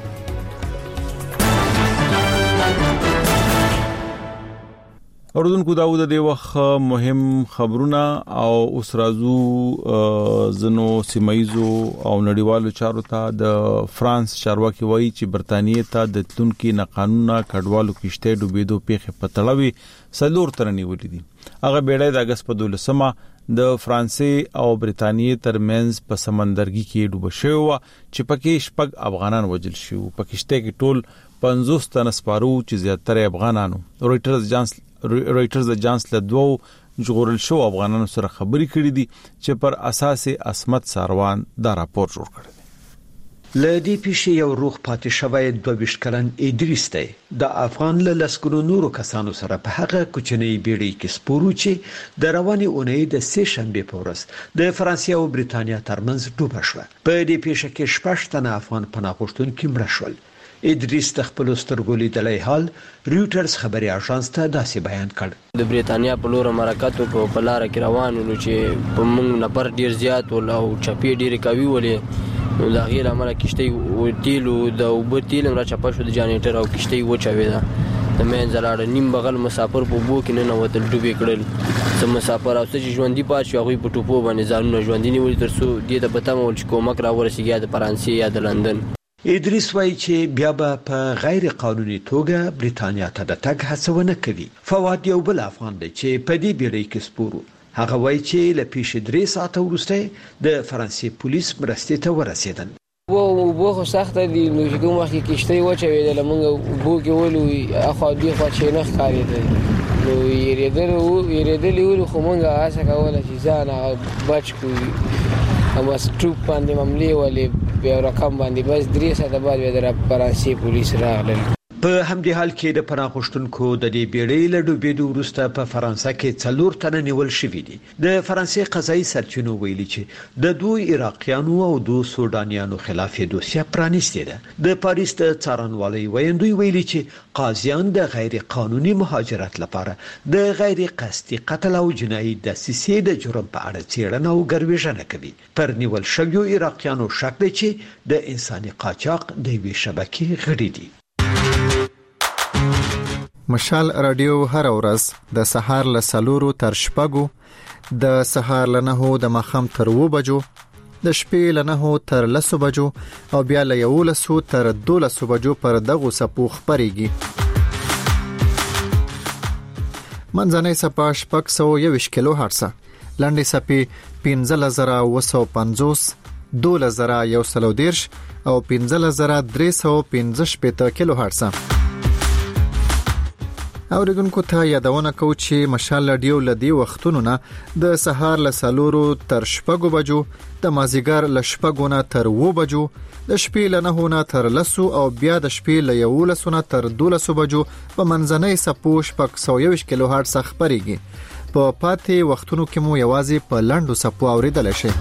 اوردونکو داوود د وخت مهم خبرونه او اوس راځو زنو سیمایزو او نړیوالو چارو ته. د فرانس چارواکي وایي چې برتانیې ته د تلونکو ناقانونه کډوالو کشته ډوبېدو پیښه پتړوي سلور ترنی ولې دي. هغه بیړۍ د اگست په 12مه د فرانسې او برتانیې ترمنځ په سمندرګي کې ډوب شوی و چې پکې شپږ افغانان وژل شو. په کشته کې ټول 50 تن سپارو چې زیاتره افغانانو. رويټرز د جانسلر 2 جوړل شو افغانانو سره خبري کړې دي چې پر اساس اسمت ساروان دا راپور جوړ کړی دی. لدی پیښې یو روغ پاتې شوی 22 کلن ادریس دی د افغان له لسګونو نورو کسانو سره په هغه کوچنۍ بیړۍ کې سپورو چې د رواني اونۍ د سه شنبه په ورځ د فرانسې او برتانیا ترمنځ ډوب شو. په دې پیښه کې 6 تنه افغان پناه غوښتونکي مړه شول. ادریس د خپل سترګو لیدلای حال رويټرز خبري اژانس ته داسې بیان کړ. د برتانیا په لور مرکاتو په لار کې روان ول چې په موږ نفر ډیر زیات ول او چپی ډیر کوي ولې نو دا غیر امر کشته و دیلو د وبتیل را چپا شو د جانیټر او کشته و چوي دا د مین زلاړ نیم بغل مسافر په بو کې نه وتل ډوبې کړل. سم مسافر او چې ژوندۍ پات شو هغه په ټوپو باندې ځانونه ژوندۍ نیول ترڅو دې د پته مول چې کومک را ورسیږي د فرانسې یا د لندن. ادریس وایي چې بیا به په غیر قانوني توګه برتانیا ته د تګ هڅونه کوي. فواد یو بل افغان دی چې په دې بیړۍ کې سپورو. هغه وایي چې له پیښې 3 ساعته وروسته د فرانسې پولیس مرستې ته ورسېدل. وو خو سخت دي نو چې کوم وخت کې کشته و چې د لمنګ بو کې ولو اخو دی خو چې نه ښکاري دی نو یریدل خو مونږه آسه کوله چې ځان بچ کوی اما سټوپ باندې مملې ولې په رقم باندې بس 3 ساعته بعد د فرانسې پولیس راغلل. په همدې حال کې د پناه غوښتونکو د دې بیړۍ له ډوبېدو وروسته په فرانسه کې 4 تنه نیول شوي دي. د فرانسې قضایي سرچینو ویلي چې د 2 عراقیانو او 2 سودانیانو خلاف دوسیه پرانیستې ده. د پاریس د څارنوالۍ ویندوی ویلي چې قاضیان د غیر قانوني مهاجرت لپاره د غیر قصدي قتل او جنایي دسیسې د جرم په اړه څېړنه او ګرویژنه کوي. پر نیول شویو عراقیانو شک دی چې د انساني قاچاق د یوې شبکې غړي دي. مشال رادیو هر ورځ د سهار له 4 تر 6 د سهار له 9 د ماخام تر 2 بجو د شپې له 9 تر 10 بجو او بیا له 11 تر 12 بجو پر دغه سپو خبريږي. منځنۍ سپا 621 کیلو هرتز، لاندې سپي 15950 12110 او 15315 کیلو هرتز. اوریدونکو ته یادونه کوم چې مشال رادیو لدی وختونو نه د سهار له 4 تر 6 بجو، د مازیګر له 6 نه تر 2 بجو، د شپې له 9 نه تر 10 او بیا د شپې له 11 نه تر 12 بجو په منځنۍ سپو 621 کیلو هرتز خبريږي. په پاتې وختونو کې مو یوازې په لاندو سپو اوریدل شي.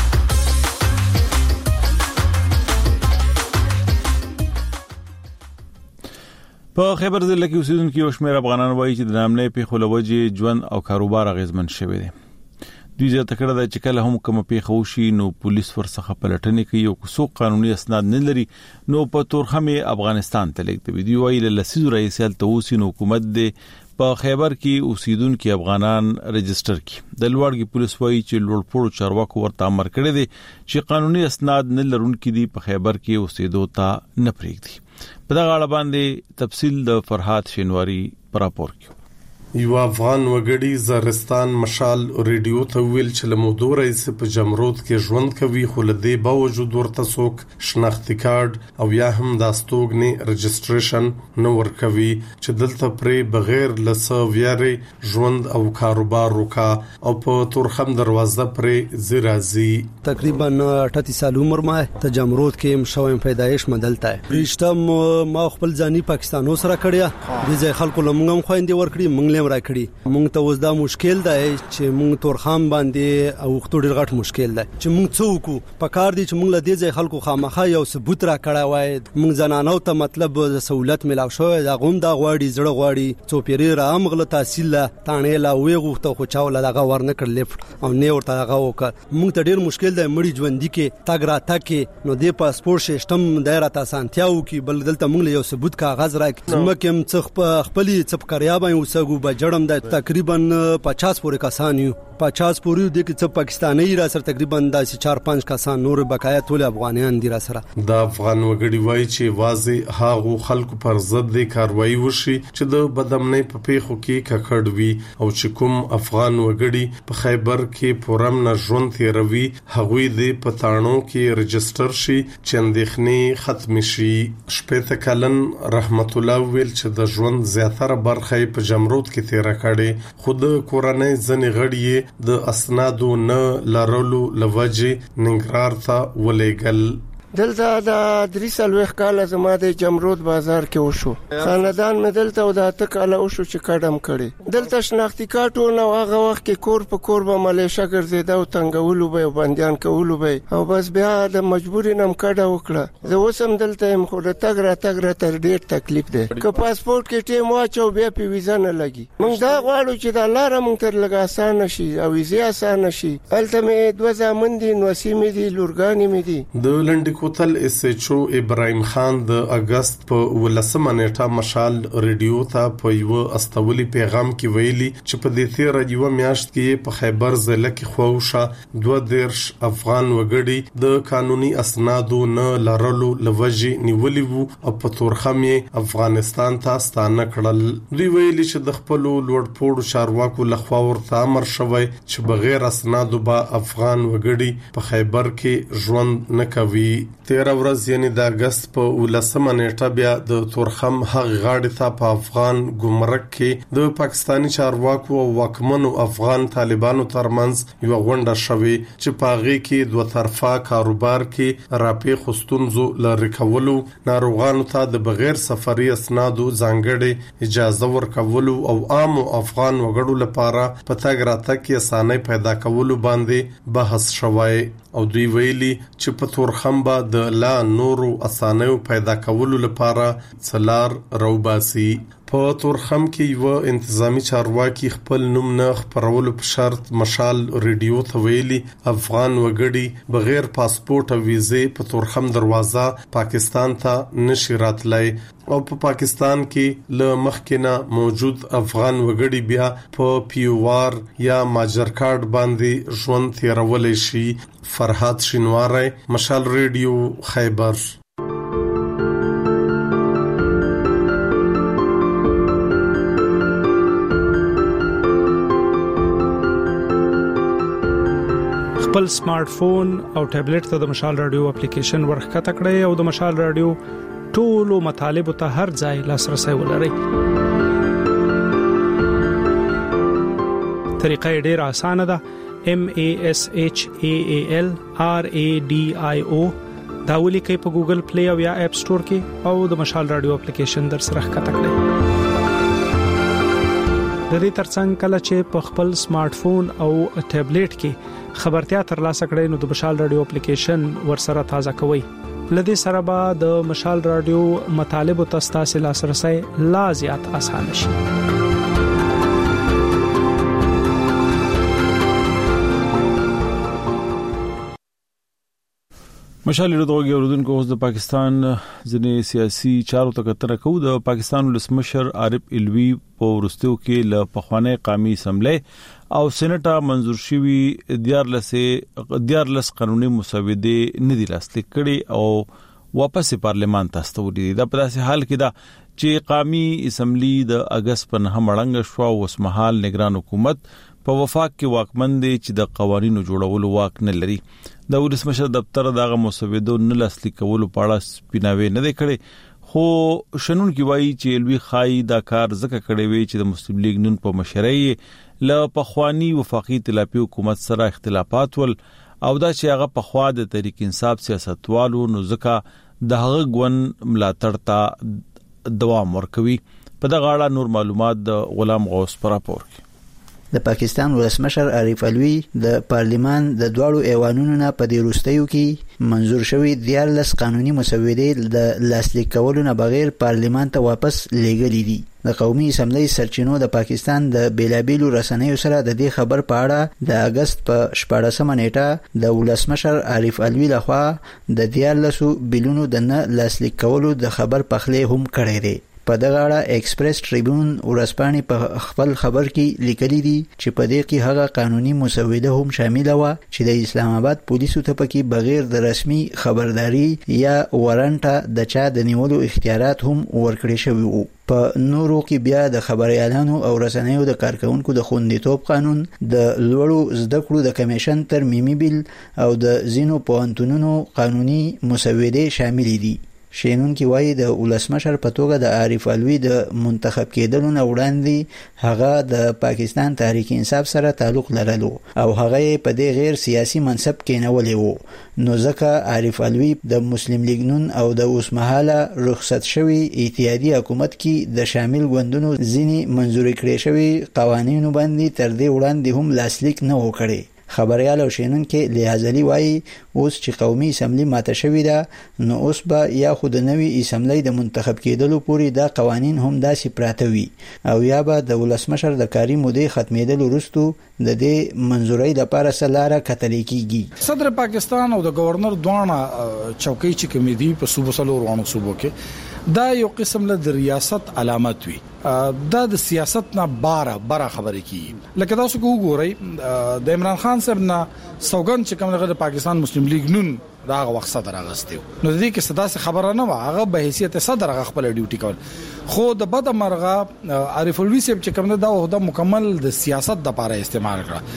په خیبر ضلع کې اوسیدونکو یو شمېر افغانان وایي چې د نامنې په خلوجي ژوند او کاروبار اغیزمن شوی دی. دوی زیاته کړه چې کله هم کوم پیښه وشي نو پولیس ورڅخه پلټنې کوي او څو قانوني اسناد نه لري نو په تورخمه افغانستان ته لیږدوي. دوی وایي له لسیزو رئیسال ته اوسې نو حکومت دې په خیبر کې اوسیدونکو افغانان رجستر کړي. د لوړګي پولیس وایي چې لوړپوړو چارواکو ورته امر کړی دی چې قانوني اسناد نه لرونکي دي په خیبر کې اوسېدو ته نه پرېږدي. په دغه اړه باندې تفصیل د فرحات شینواری پر راپور کې. یو افغان وګړي زرستان مشال ریډیو ته ویل چې له مودو راځي په جمرود کې ژوند کوي، خو له دې باوجود ورته څوک شناختی کارت او یا هم د استوګنې رجستریشن نه ورکوي چې دلته پرې بغیر لسه ویاري ژوند او کاروبار وکا او په تورخم دروازه پرې زیرازي. تقریبا 38 سال عمر ما ته جمرود کې شوم پیدایش مدلته رښتم ما خپل ځاني پاکستانو سره کړیا د ځای خلکو لمغم خويندې ورکړي مونږ را کړی. مونږ ته اوس دا مشکل دی چې مونږ تورخم باندې او خطو ډیر غټ مشکل دی چې مونږ څوک په کار دي چې مونږ له دې ځای خلکو خامخا یو ثبوت را کړی وای. مونږ زنانو ته مطلب سہولت ملاو شوی دا غوم دا غواړي زړه غواړي چوپیری را امغله تحصیل تانه لا وی غوښته خو چاول دغه ورنه کړ لیفت او نه ورته هغه وکړ. مونږ ته ډیر مشکل دی مړي ژوند دي کې تاګ را تکي نو د پاسپورت سیستم دایره تاسانتیاو کې بل دلته مونږ یو ثبوت کاغذ راکې مکم څخ خپلې څپ کریا باندې وسګو بجړم د تقریبا 50 پورې کسان یو 50 پورې د کې پاکستاني را سره تقریبا د 4-5 کسان نور بقایا ټول افغانان دي را سره. د افغان وګړي وایي چې واځي هاغو خلکو پر ضد د کاروایی وشي چې د بدامنۍ په پیښو کې ککړوي او چې کوم افغان وګړي په خیبر کې پورم نه ژوند تیروي هغوی د پټانو کې رجستر شي چې اندېښنې ختم شي. شپږ کلن رحمت الله ویل چې د ژوند زیاتره برخه په جمرود کې تیر کړي، خود کورنۍ ځنې غړي د اسنادو نه لرلو لوجه ننګرهار ته ولېګل. دلته د 3 سالوخ کال زما د جمرود بازار کې وشو. خاندان مې دلته او د تکاله وشو چې کډم کړي. دلته شناختی کارت نو هغه وخت کې کور په کور به ملیشه ګرځیدا او تنګولو به بنديان کولو به او بس بیا د مجبوري نم کډه وکړه. زه اوسم دلته يم خو د تګ را تر ډیر تکلیف دی. که پاسپورت کې ټیم واچو بیا په ویزا نه لګي. موږ دا غواړو چې د لار موږ تر لګا آسان شي او ویزا آسان شي. الته مې 2 ځامن دي نو سیمې دي لورګانی مې دي. د لنډ کوتل اس ایچ او ابراهيم خان د اگست په 18 نیټه مشال ریډیو ته په یو استولي پیغام کې ویلي چې په دې تیر یو میاشت کې په خیبر ضلع کې خوښه 2 افغان وګړي د قانوني اسنادو نه لرلو لوجي نیولي وو او په تورخمه افغانستان ته ستانه کړل. دوی ویلي چې د خپل لوړپوړو چارواکو لخوا ورته امر شوی چې بغیر اسنادو به افغان وګړي په خیبر کې ژوند نه کوي. 13 ورځ یعنی د اگست په 19 نیټه بیا د تورخم هغ غاړې ته په افغان ګمرک کې د پاکستانی چارواکو او واکمنو افغان طالبانو ترمنځ یو غونډه شوې چې په هغه کې دوه طرفه کاروبار کې راپې خستونزو لری کولو، ناروغانو ته د بغیر سفري اسنادو ځانګړي اجازه ورکولو او عام افغان وګړو لپاره په تګ راتګ کې اسانۍ پیدا کولو باندې بحث شوی او دوی ویلي چې په تورخم به د لا نورو اسانیو پیدا کولو لپاره څلار روباسي. په تورخم کې یو انتظامی چارواکي خپل نوم نه خبرولو په شرط مشال ریډیو ته ویلي افغان وګړي بغیر پاسپورت او ویزې په تورخم دروازه پاکستان ته نشي راتلای او په پاکستان کې له مخکنه موجود افغان وګړي بیا په پیوار یا ماجر کارت باندې ژوند تیرولای شي. فرحات شینواری، مشال ریډیو، خیبر. خپل سمارټ فون او ټابلیټ ته د مشال رادیو اپلیکیشن ورخکته کړئ او د مشال رادیو ټولو مطالب ته هر ځای لاسرسي ولرئ. طریقه ډیره اسانه ده. MASHAAL RADIO دا ولیکئ په ګوګل پلی او یا اپ سٹور کې او د مشال رادیو اپلیکیشن در سره ښکته کړئ. د دې ترڅنګ کله چې په خپل سمارټ فون او ټابلیټ کې خبرتیا ترلاسه کړئ نو د مشال رادیو اپلیکیشن ورسره تازه کوئ. لدې سره به د مشال رادیو مطالب او تاسو لاسرسي لا زیات آسان شي. مشال رادیو اوریدونکو اوس د پاکستان ځینې سیاسي چارو ته کتنه کوو. د پاکستان ولسمشر عارف علوي په ورستیو کې له پخوانی قومي اسمبلی او سېنټا منزور شوی 14 قانوني مسودې نه دي لاسلیک کړي او واپس پارلمان ته استولې. دا په داسې حال کې ده چې قومي اسمبلی د اگست په 9 مړنګ شو او اوسمهال نگران حکومت په وفاق کې واکمن دي چې د قوانینو جوړولو واک نه لري. د ولسمشر دفتر دغه مسودو نه لاسلیک کولو په اړه سپیناوي نه کړي، خو شنن کی وایي چې لوی خای دا کار زکه کړي وي چې د مسلم لیگ نن په مشرۍ ل پخوانی وفاقي ائتلافي حکومت سره اختلافات ول او دا چې هغه په خوا د تحریک انصاف سیاستوالو نو زکه د هغه ګون ملاتړ ته دوام ورکوي. په دغه اړه نور معلومات د غلام غوث پر راپور کې. د پاکستان ولسمشر عارف علوي د پارلیمان د دوړو ایوانونو نه په دې وروستیو کې منزور شوی 14 قانوني مسودې د لاسلیک کولو نه بغیر پارلیمان ته واپس لیږلې دي. د قومي اسمبلی سرچینو د پاکستان د بیلابیلو رسنیو سره د دې خبر په اړه د اگست په 14 نیټه د ولسمشر عارف علوي لخوا د 14 بیلونو د نه لاسلیک کولو د خبر پخلې هم کړی دی. په دغه اړه ایکسپریس ټریبیون ورځپاڼې په خپل خبر کې لیکلي دي چې په دې کې هغه قانوني مسوده هم شامل و چې د اسلام آباد پولیسو ته پکې بغیر د رسمي خبرداري یا وارنټ د چا د نیولو اختیارات هم ورکړي شوی وو. په نورو کې بیا د خبريالانو او رسنیو د کارکونکو د خوندیتوب قانون، د لوړو زده کړو د کمیشن ترمیمي بیل او د زینو پوهنتونونو قانوني مسودې شامل دي. شینون کی وایي د ولسمشر په توګه د عارف علوي د منتخب کېدلو نه وړاندې هغه د پاکستان تحریک انصاف سره تعلق لرلو او هغه په دې غیر سیاسي منصب کې نه ولې وو، نو ځکه عارف علوي د مسلم لیگ نون او د اوسمهاله رخصت شوی اتحادیه حکومت کې د شامل ګوندونو ځینی منزور کړي شوی قوانینو باندې تر دې وړاندې هم لاسلیک نه وکړي. خبريال او شینن کې لیازلی وایي اوس چې قومي اسمبلی ماته شوې ده نو اوس به یا خود نوې اسمبلی د منتخب کېدلو پورې دا قوانین هم داسې پراته وي او یا به د ولسمشر د کاری مودې ختمېدل وروسته د دې منزورۍ لپاره سلاره کتل کیږي. صدر پاکستان او د گورنر دوانه چوکۍ چې کمیدي په صوبو سلو روانو صوبو کې دا یو قسم له د ریاست علامت وي، دا د سیاست نه بارا خبرې کی لکه تاسو وګورئ د عمران خان صاحب نه سوګند چې کوم د پاکستان مسلم لیگ نون دا وخت صدر اغستیو نو د دې کې صدا څخه خبره نه و، هغه به حیثیت صدر هغه خپل ډیوټي کول، خو د بد مرغه عارف علوي صاحب چې کوم دا مکمل د سیاست د لپاره استعمال کړه.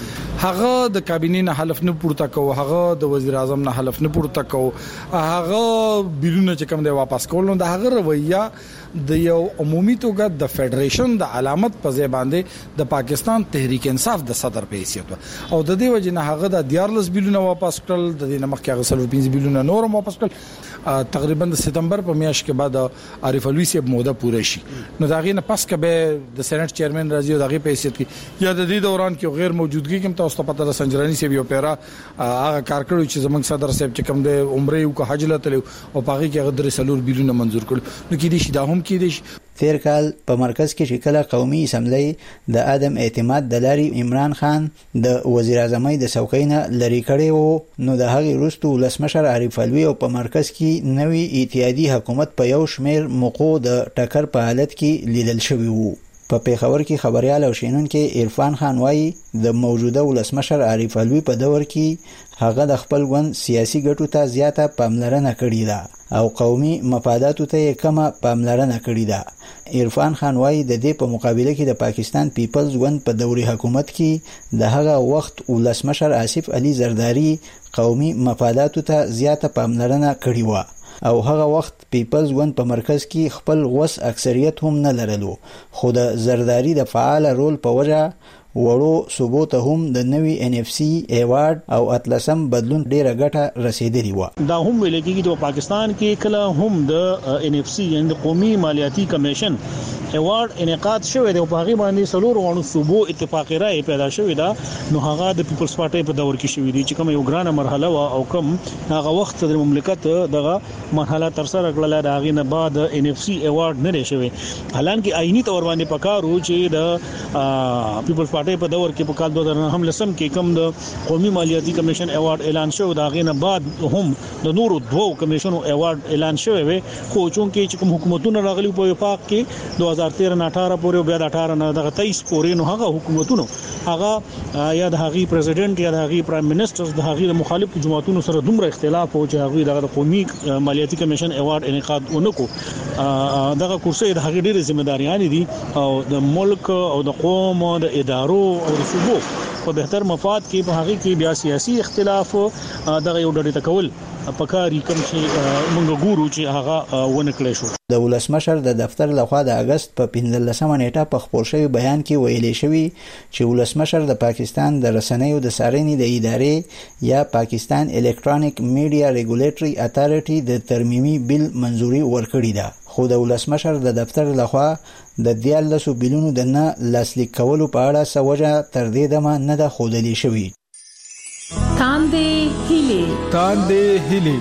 هغه د کابینې نه حلف نه پورته کوو، هغه د وزیر اعظم نه حلف نه پورته کوو، هغه بیلونه چې کوم دی واپس کول، نو د هغه رویه د یو عمومي توګه د فدریشن د علامت په ځای باندې د پاکستان تحریک انصاف د صدر په حیثیت او د دې وجه نه هغه د 14 بیلونه واپس کړل، د دې نمخ کې هغه 15 بیلونه نور واپس کړل. تقریبا د سپتمبر په میاشت کې بعد عارف علوي صاحب موده پوره شي، نو دا غي نه پس کبه د سېنات چیرمن راځي او دغه په حیثیت کې یا د دې دوران کې غیر موجودګي کوم تاسو ته پته ده سنجرانی صاحب یو پیرا هغه کار کړو چې زمنګ صدر صاحب چې کوم د عمره او حج لته او پاغي کې هغه درې سلور بیلونه منزور کړل، نو کې دي شي دا هم کې دي. تیر کال په مرکز کې شکل قومي اسمبلی د عدم اعتماد د لاري عمران خان د وزیر اعظم د څوکۍ نه لری کړی وو، نو د هغې وروسته ولسمشر عارف علوي او په مرکز کې نوی اتحادي حکومت په یو شمیر موقعو د ټکر په حالت کې لیدل شوی وو. په پیښور کې خبريال او شینونکو عرفان خان وايي د موجوده ولسمشر عارف علوي په دور کې هغه د خپل ګوند سیاسي ګټو ته زیاته پاملرنه کړې ده او قومي مفاداتو ته کمه پاملرنه کړې ده. عرفان خان وايي د دې په مقابله کې د پاکستان پیپلز ګوند په دوري حکومت کې د هغه وخت ولسمشر آصف علي زرداری قومي مفاداتو ته زیاته پاملرنه کړې و او هغه وخت پیپلز ګوند په مرکز کې خپل غوس اکثریت هم نه لرلو، خو د زرداری د فعال رول په وجه وړو صوبو ته هم د نوي NFC ایوارډ او اتلسم بدلون ډیره ګټه رسیدلی و. دا هم ویل کېږي چې پاکستان کې کله هم د NFC یعنی قومي مالیاتي کمیشن ایوارډ انعقاد شوی دی او په هغه باندې سلور غونو صوبو اتفاقی رائے پیدا شوی دا، نو هغه د پیپلز پارټي په دور کې شوی دی چې کوم یو ګرانه مرحله وا او کوم هغه وخت د مملکت دغه مرحله تر سره کړل، دا غي نه بعد NFC ایوارډ نه شوی. حالانکه آئینی تور باندې پکارو چې د پیپلز په دور کې په کال 2009 لسم کې کوم د قومي مالیاتي کمیشن ایوارډ اعلان شو، دا غینه بعد هم د نورو دوو کمیشنو ایوارډ اعلان شوی وي، خو چونکې چې کوم حکومتونه راغلي په وفاق کې 2013 نه 18 پورې او بیا د 18 نه د 23 پورې، نو هغه حکومتونو هغه یا د هغي پریزیدنت یا د هغي پرایم منسٹر د هغي مخالف جماعتونو سره دومره اختلاف او چې هغه د قومي مالیاتي کمیشن ایوارډ انعقاد ونکو، دغه کورسې د هغي ډېرې ځمېداریان دي او د ملک او د قوم او د ادارو او د صوبو په بهتر مفاد کې په هغه کې بیا سیاسي اختلاف دغه یو ډېر تکول پکاري کوم چې موږ ګورو چې هغه ونکړې شو. د ولسمشر د دفتر لخوا د اگست په 15 نیټه په خپور شوی بیان کې ویلي شوی چې ولسمشر د پاکستان د رسنیو د څارنې د ادارې یا پاکستان الکترونیک میډیا ریګولیټري اتارټي د ترمیمي بل منزوري ورکړی ده، خو د ولسمشر د دفتر لخوا د 14 بیلونو د نه لاسلیک کولو په اړه سوجه تر دې دمه نه ده ښودلې شوې. تاندې هیلې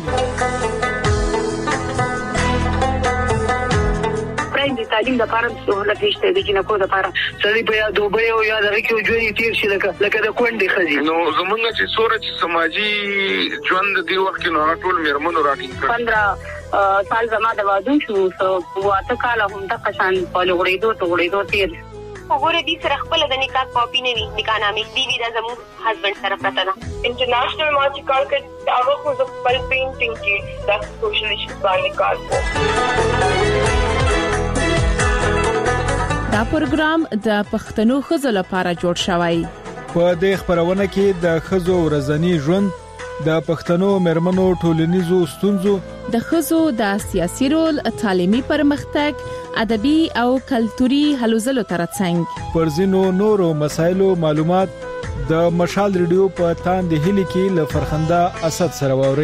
د تعلیم د لپاره سہولت نشته د جنکو د لپاره سړي په یاد دوبه او یاد هغه کې ژوند تیر شي لکه د کونډې خزي، نو زمونږ چې سورج سماجی ژوند دی وخت نو ټول میرمنو راټینګ کړ. 15 سال زما د وادو شو واته کال هم د قشان په لوړېدو تیر وګوره دې سره خپل د نکاح کاپی نه وي، نکاح نامې دی دا زموږ هسبند سره پراته ده. انټرنیشنل ما چې کار کوي هغه خو د خپل پینټینګ کې د سوشل ایشوز باندې کار کوي. دا پروګرام د پښتنو خزو لپاره جوړ شوی. په دې خبرونه کې د خزو ورځنی ژوند، د پښتنو مرمنو ټولنیزو ستونزو، د خزو د سیاسي رول، تعلیمي پرمختګ، ادبي او کلتوري هلو ځلو ترڅنګ پر ځینو نورو مسایلو معلومات د مشال ریډیو په تاندې هلي کې له فرخنده اسد سره ووري.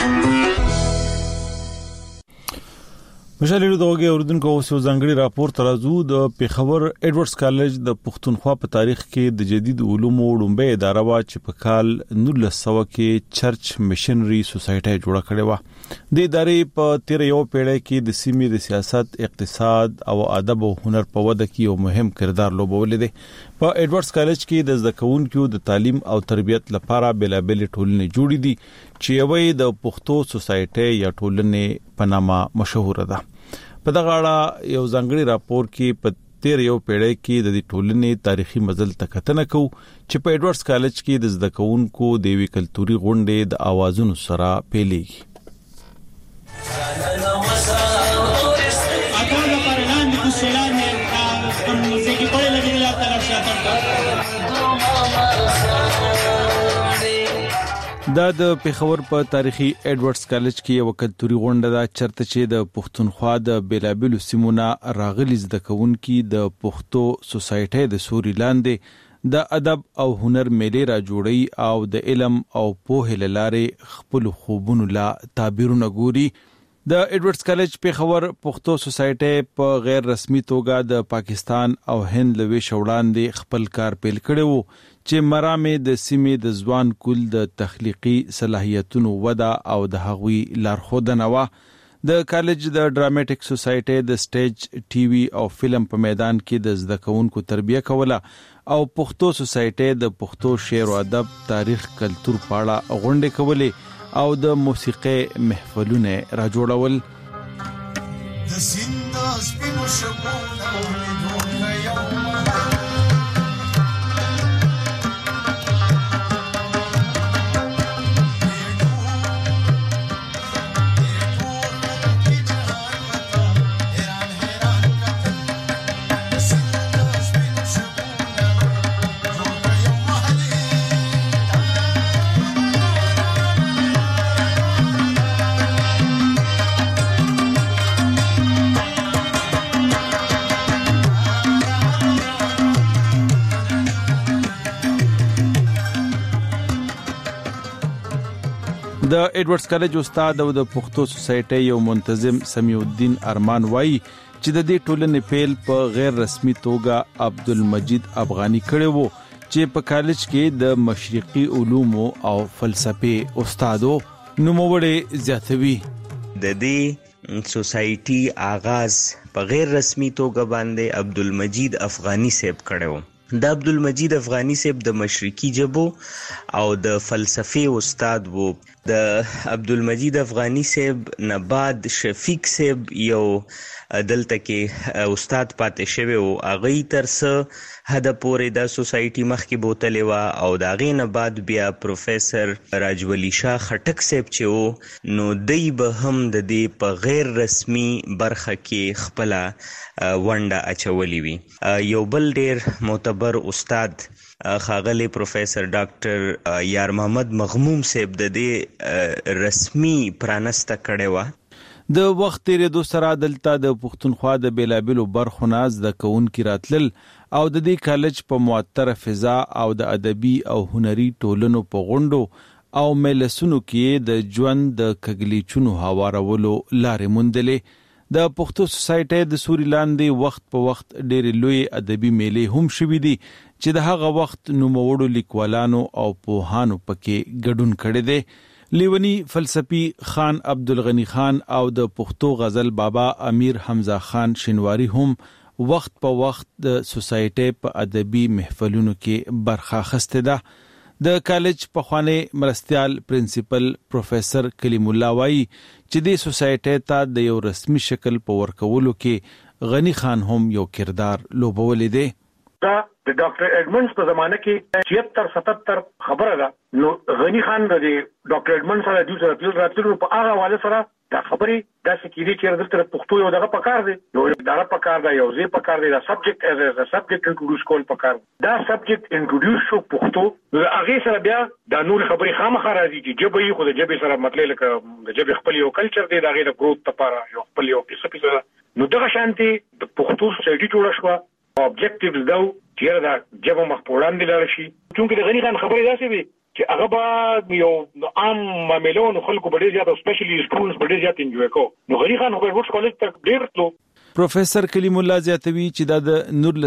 مشال ریډیو دغه اوردونکو اوس یو ځانګړي راپور ترازو د پیښور ایډورډز کالج د پښتونخوا په تاریخ کې د جدید علومو لومبه اداره وا چې په کال 1900 کې چرچ میشنري سوسایټي جوړه کړې و. د ادارې په 13 پیړۍ کې د سیمې د سیاست، اقتصاد او ادب او هنر په وده کې یو مهم کردار لوبولې دي. په ایډورډز کالج کې د زده کوونکو د تعلیم او تربیت لپاره بلابل ټولنې جوړې دي چې یوې د پښتو سوسایټي یا ټولنې په نامه مشهور ده. په دغه اړه یو ځانګړي راپور کې په 13 پیړۍ کې د دې ټولنې تاریخي مزل تکتنه کو چې په ایډورډز کالج کې د زده کوونکو د وی کلتوري غونډې د اوازونو سره پیلېږي. دا د پیښور په تاریخي ایډورډز کالج کې یو کلتوري غونډه ده چرته چې د پښتونخوا د بیلابلو سیمونه راغلي زده کوونکي د پښتو سوسایټي د سوري لاندې د ادب او هنر میلې را جوړي او د علم او پوهې لاره خپل خوبونو لا تعبیرونه ګوري. د ایډورډز کالج پیښور پښتو سوسایټي په غیر رسمي توګه د پاکستان او هند لوي شوړاندې خپل کار پیل کړو چې مرامې د سیمې د ځوان کول د تخلیقي صلاحیتونو وده او د هغوی لارښودنه وا. د کالج د ډراماټیک سوسایټي د سټیج ټي وي او فلم په میدان کې د زده کوونکو تربیه کوله او پښتو سوسایټي د پښتو شعر او ادب تاریخ کلتور په اړه غونډې کولې او د موسیقي محفلونه را جوړول. د سیند سپینو شپو د ایډورډز کالج استاد او د پښتو سوسایټي یو منتظم سمیع الدین ارمان وایي چې د دې ټولنې پیل په غیر رسمي توګه عبدالمجید افغانی کړی وو چې په کالج کې د مشرقي علومو او فلسفې استادو. نوموړی زیاتوي د دې سوسایټي آغاز په غیر رسمي توګه باندې عبدالمجید افغانی صاحب کړو. د عبدالمجید افغانی صاحب د مشرقي جبو او د فلسفې استاد وو. د عبدالمجید افغانی صاحب نه بعد شفیق صاحب یو دلته کې استاد پاتې شوی او هغه تر څه حد پورې د سوسایټي مخکې بوتلې و او د هغې نه بعد بیا پروفیسر راجولی شاه خټک صاحب چې و نو دی به هم د دې په غیر رسمي برخه کې خپله ونډه اچولې وي. یو بل ډېر معتبر استاد خاغلی پروفیسر ډاکټر یار محمد مغموم صاحب د دې رسمي پرانسته کړې وه. د وخت تیریدو سره دلته د پښتونخوا د بیلابلو برخو نه زده کوونکي راتلل او د دې کالج په معطره فضا او د ادبي او هنري ټولنو په غونډو او مجلسونو کې د ژوند د کګلیچونو هوارولو لارې موندلې. د پښتو سوسایټي د سوري لاندې وخت په وخت ډېرې لوی ادبي میلې هم شوې دي چې د هغه وخت نوموړو لیکوالانو او پوهانو پکې ګډون کړی دی. لیونی فلسفي خان عبدالغنی خان او د پښتو غزل بابا امیر حمزه خان شینواری هم وخت په وخت د سوسایټي په ادبي محفلونو کې برخه اخیسته ده. د کالج پخوانی مرستیال پرنسپل پروفیسر کلیم الله وایي چې د سوسایټي ته د یو رسمي شکل په ورکولو کې غنی خان هم یو کردار لوبولې دی. دا د ډاکټر ایډمنډز په زمانه کې 76-77 خبره ده. نو غنی خان د ډاکټر ایډمنډز سره د دوی سره راتلو په هغه حواله سره دا خبرې داسې کېدي چې دلته پښتو یو دغه پکار دی یو دغه پکار دی یو ځای پکار دی دا سبجیکټ ایز ا سبجیکټ انټروډیوس کول پکار دا سبجیکټ انټروډیوس شو پښتو نو هغه سره بیا دا نور خبرې خامخا راځي چې جبې خو د جبې سره مطلب لکه د جبې خپل یو کلچر دی دا غیر گروث لپاره یو خپل یو پیسه نو دغه شانتي د پښتو سوسایټي جوړه شو اوبجیکټیوز دا چې دا جبه مخپوړان دي لاره شي چونکه د غنی خان خبرې داسې وي چې هغه به یو عام معاملونو خلکو ډېر زیات سپیشلی سټوډنټس ډېر زیات انجوای کو. نو غنی خان په ورس کالج ته ډېر تلو. پروفیسر کلیم الله زیاتوي چې د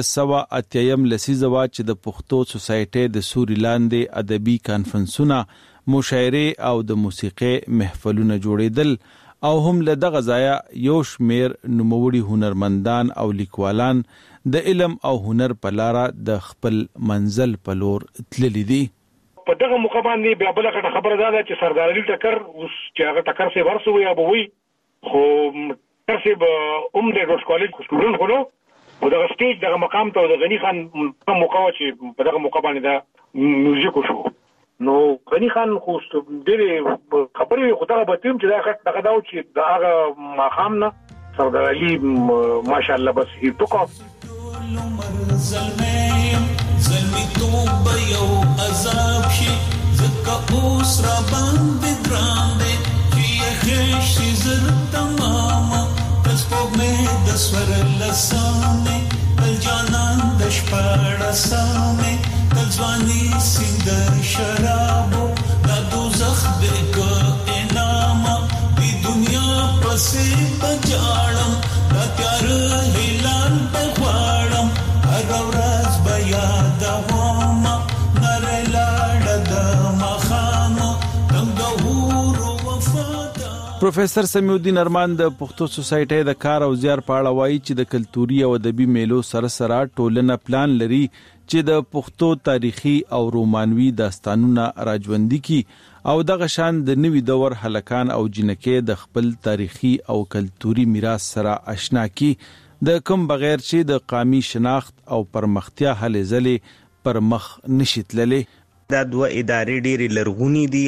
1980 لسیزه وا چې د پښتو سوسایټي د سوري لاندې ادبي کانفرنسونه مشاعره او د موسیقي محفلونه جوړیدل او هم له دغه ځایه یو شمیر نوموړي هنرمندان او لیکوالان د علم او هنر په لاره د خپل منزل په لور تللی دي. په دغه موقع باندې بیا بل خبره ده چې سردار علي ټکر اوس چې هغه ټکر سي ورسو یا به وي خو ټکر سي به د روز کالج سټوډنټ هلو او دغه سټیج دغه مقام ته د غنی خان په موقع چې په دغه موقع باندې دا میوزیک شو نو غنی خان خو ډېر خبرې خو دغه به تیم چې دغه دا چې د هغه مقام نه سردار علي ماشاءالله بس هی ټکو زلمی توب یو عذاب شي لکه اوس را باندې ګران دی چې یې خېشي زر تمامه د سپوږمۍ د سورلسمې تل جانان د شپاړسمې تل ځواني سیند د شرابو دا دوزخ دی که انامه دی دنیا پسې بجاړم دا تیار هلال به غواړم هر ورځ به یادوم نره لاړه د ماښامه تم د هورو وفادار. پروفیسر سمیع الدین ارمان د پښتو سوسایټي د کار او زیار په اړه وایي چې د کلتوري او ادبي میلو سره سره ټولنه پلان لري چې د پښتو تاریخي او رومانوي داستانونه راژوندي کی او دغه شان د نوي دور هلکان او جنکې د خپل تاریخي او کلتوري میراث سره آشنا کی د کوم بغیر چې د قومي شناخت او پرمختیا هلې ځلې پر مخ نشي تللی. دا دوه ادارې ډېرې لرغونې دي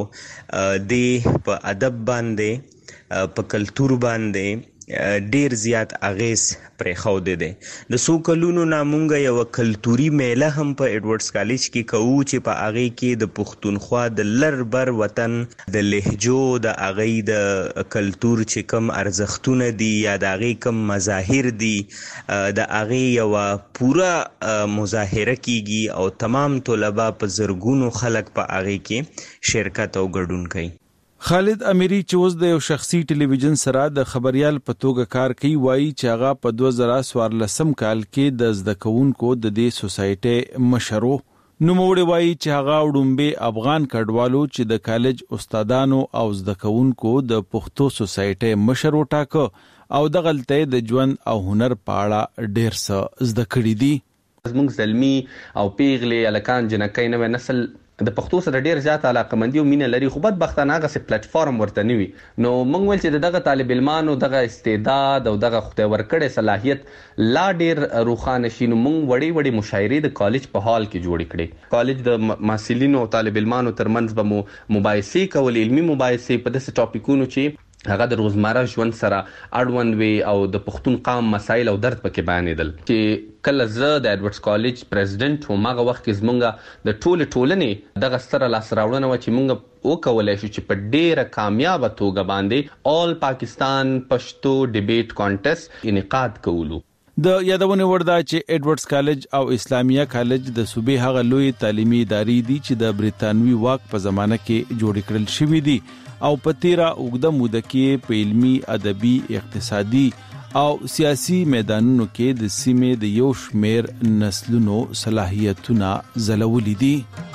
او د په ادب باندې په کلتور باندې ډیر زیات اغیز پرې خو دي. د سو کلونو نامونګه یو کلتوري میله هم په ایډورډز کالج کې کوو چې په اغه کې د پښتونخوا د لربر وطن د لهجو د اغه د کلتور چې کم ارزښتونه دي یا د اغه کم مظاهر دي د اغه یو پورا مظاهره کیږي او تمام طلبه په زرګونو خلک په اغه کې شرکت او ګډون کوي. خالد امیری چې اوس د یو شخصي ټلویزیون سره د خبريال په توګه کار کوي وایي چې هغه په 2014 کال کې د زده کوونکو د دې سوسایټي مشرو نوموړي وایي چې هغه وډمبه افغان کډوالو چې د کالج استادانو او زده کوونکو د پښتو سوسایټي مشرو ټاکه او د غلطۍ د ژوند او هنر په اړه ډیر څه زده کړی دي. زموږ زلمی او پیغلې الکان جنکۍ نو نسل د پښتو سره ډیر زیات علاقمندي او مینه لري خو بدبختانه هغه سي پلیټ فارم ورته نیوي. نو موږ ول چې دغه طالب علمانو دغه استعداد او دغه خدای ورکړې صلاحيت لا ډیر روخانه شي. نو موږ وړي مشاعرې د کالج په حال کې جوړ کړې. کالج د محصلینو او طالب علمانو ترمنځ به مباحثې کول، علمي مباحثې په داسې ټاپیکونو چې هغه د روزمره ژوند سره اړوند وي او د پښتون قام مسایل او درد پکې بیانېدل. چې کله زه د ایډورډز کالج پریزیډنټ وم هغه وخت کې زمونږ د ټولنې دغه ستره لاسراوړنه و چې مونږ وکولای شو چې په ډیره کامیابه توګه باندې آل پاکستان پښتو ډیبیټ کانټیسټ انعقاد کولو. د یادونه وردا چې ایډورډز کالج او اسلامیه کالج د صوبې هغه لوی تعلیمي ادارې دي چې د بریتانوي واک په زمانه کې جوړ کړل شوې دي او په تیره اوږده موده کې په علمي، ادبي، اقتصادي او سیاسي میدانونو کې د سیمې د یو شمیر نسلونو صلاحیتونه ځلولې دي.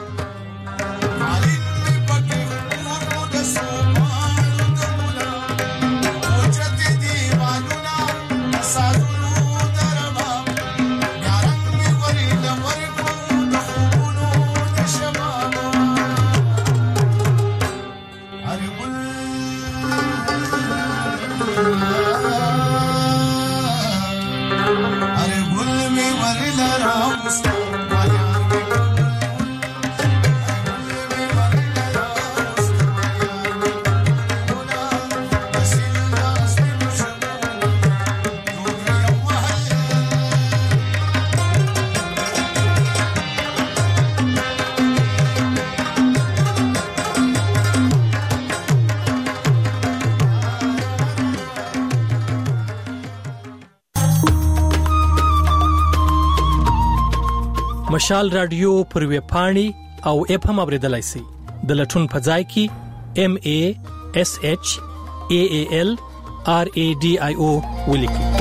مشال رادیو پر ویب پاڼې او اپ هم اوریدلای شئ. د لټون په ځای کې MASHAALRADIO ولیکئ.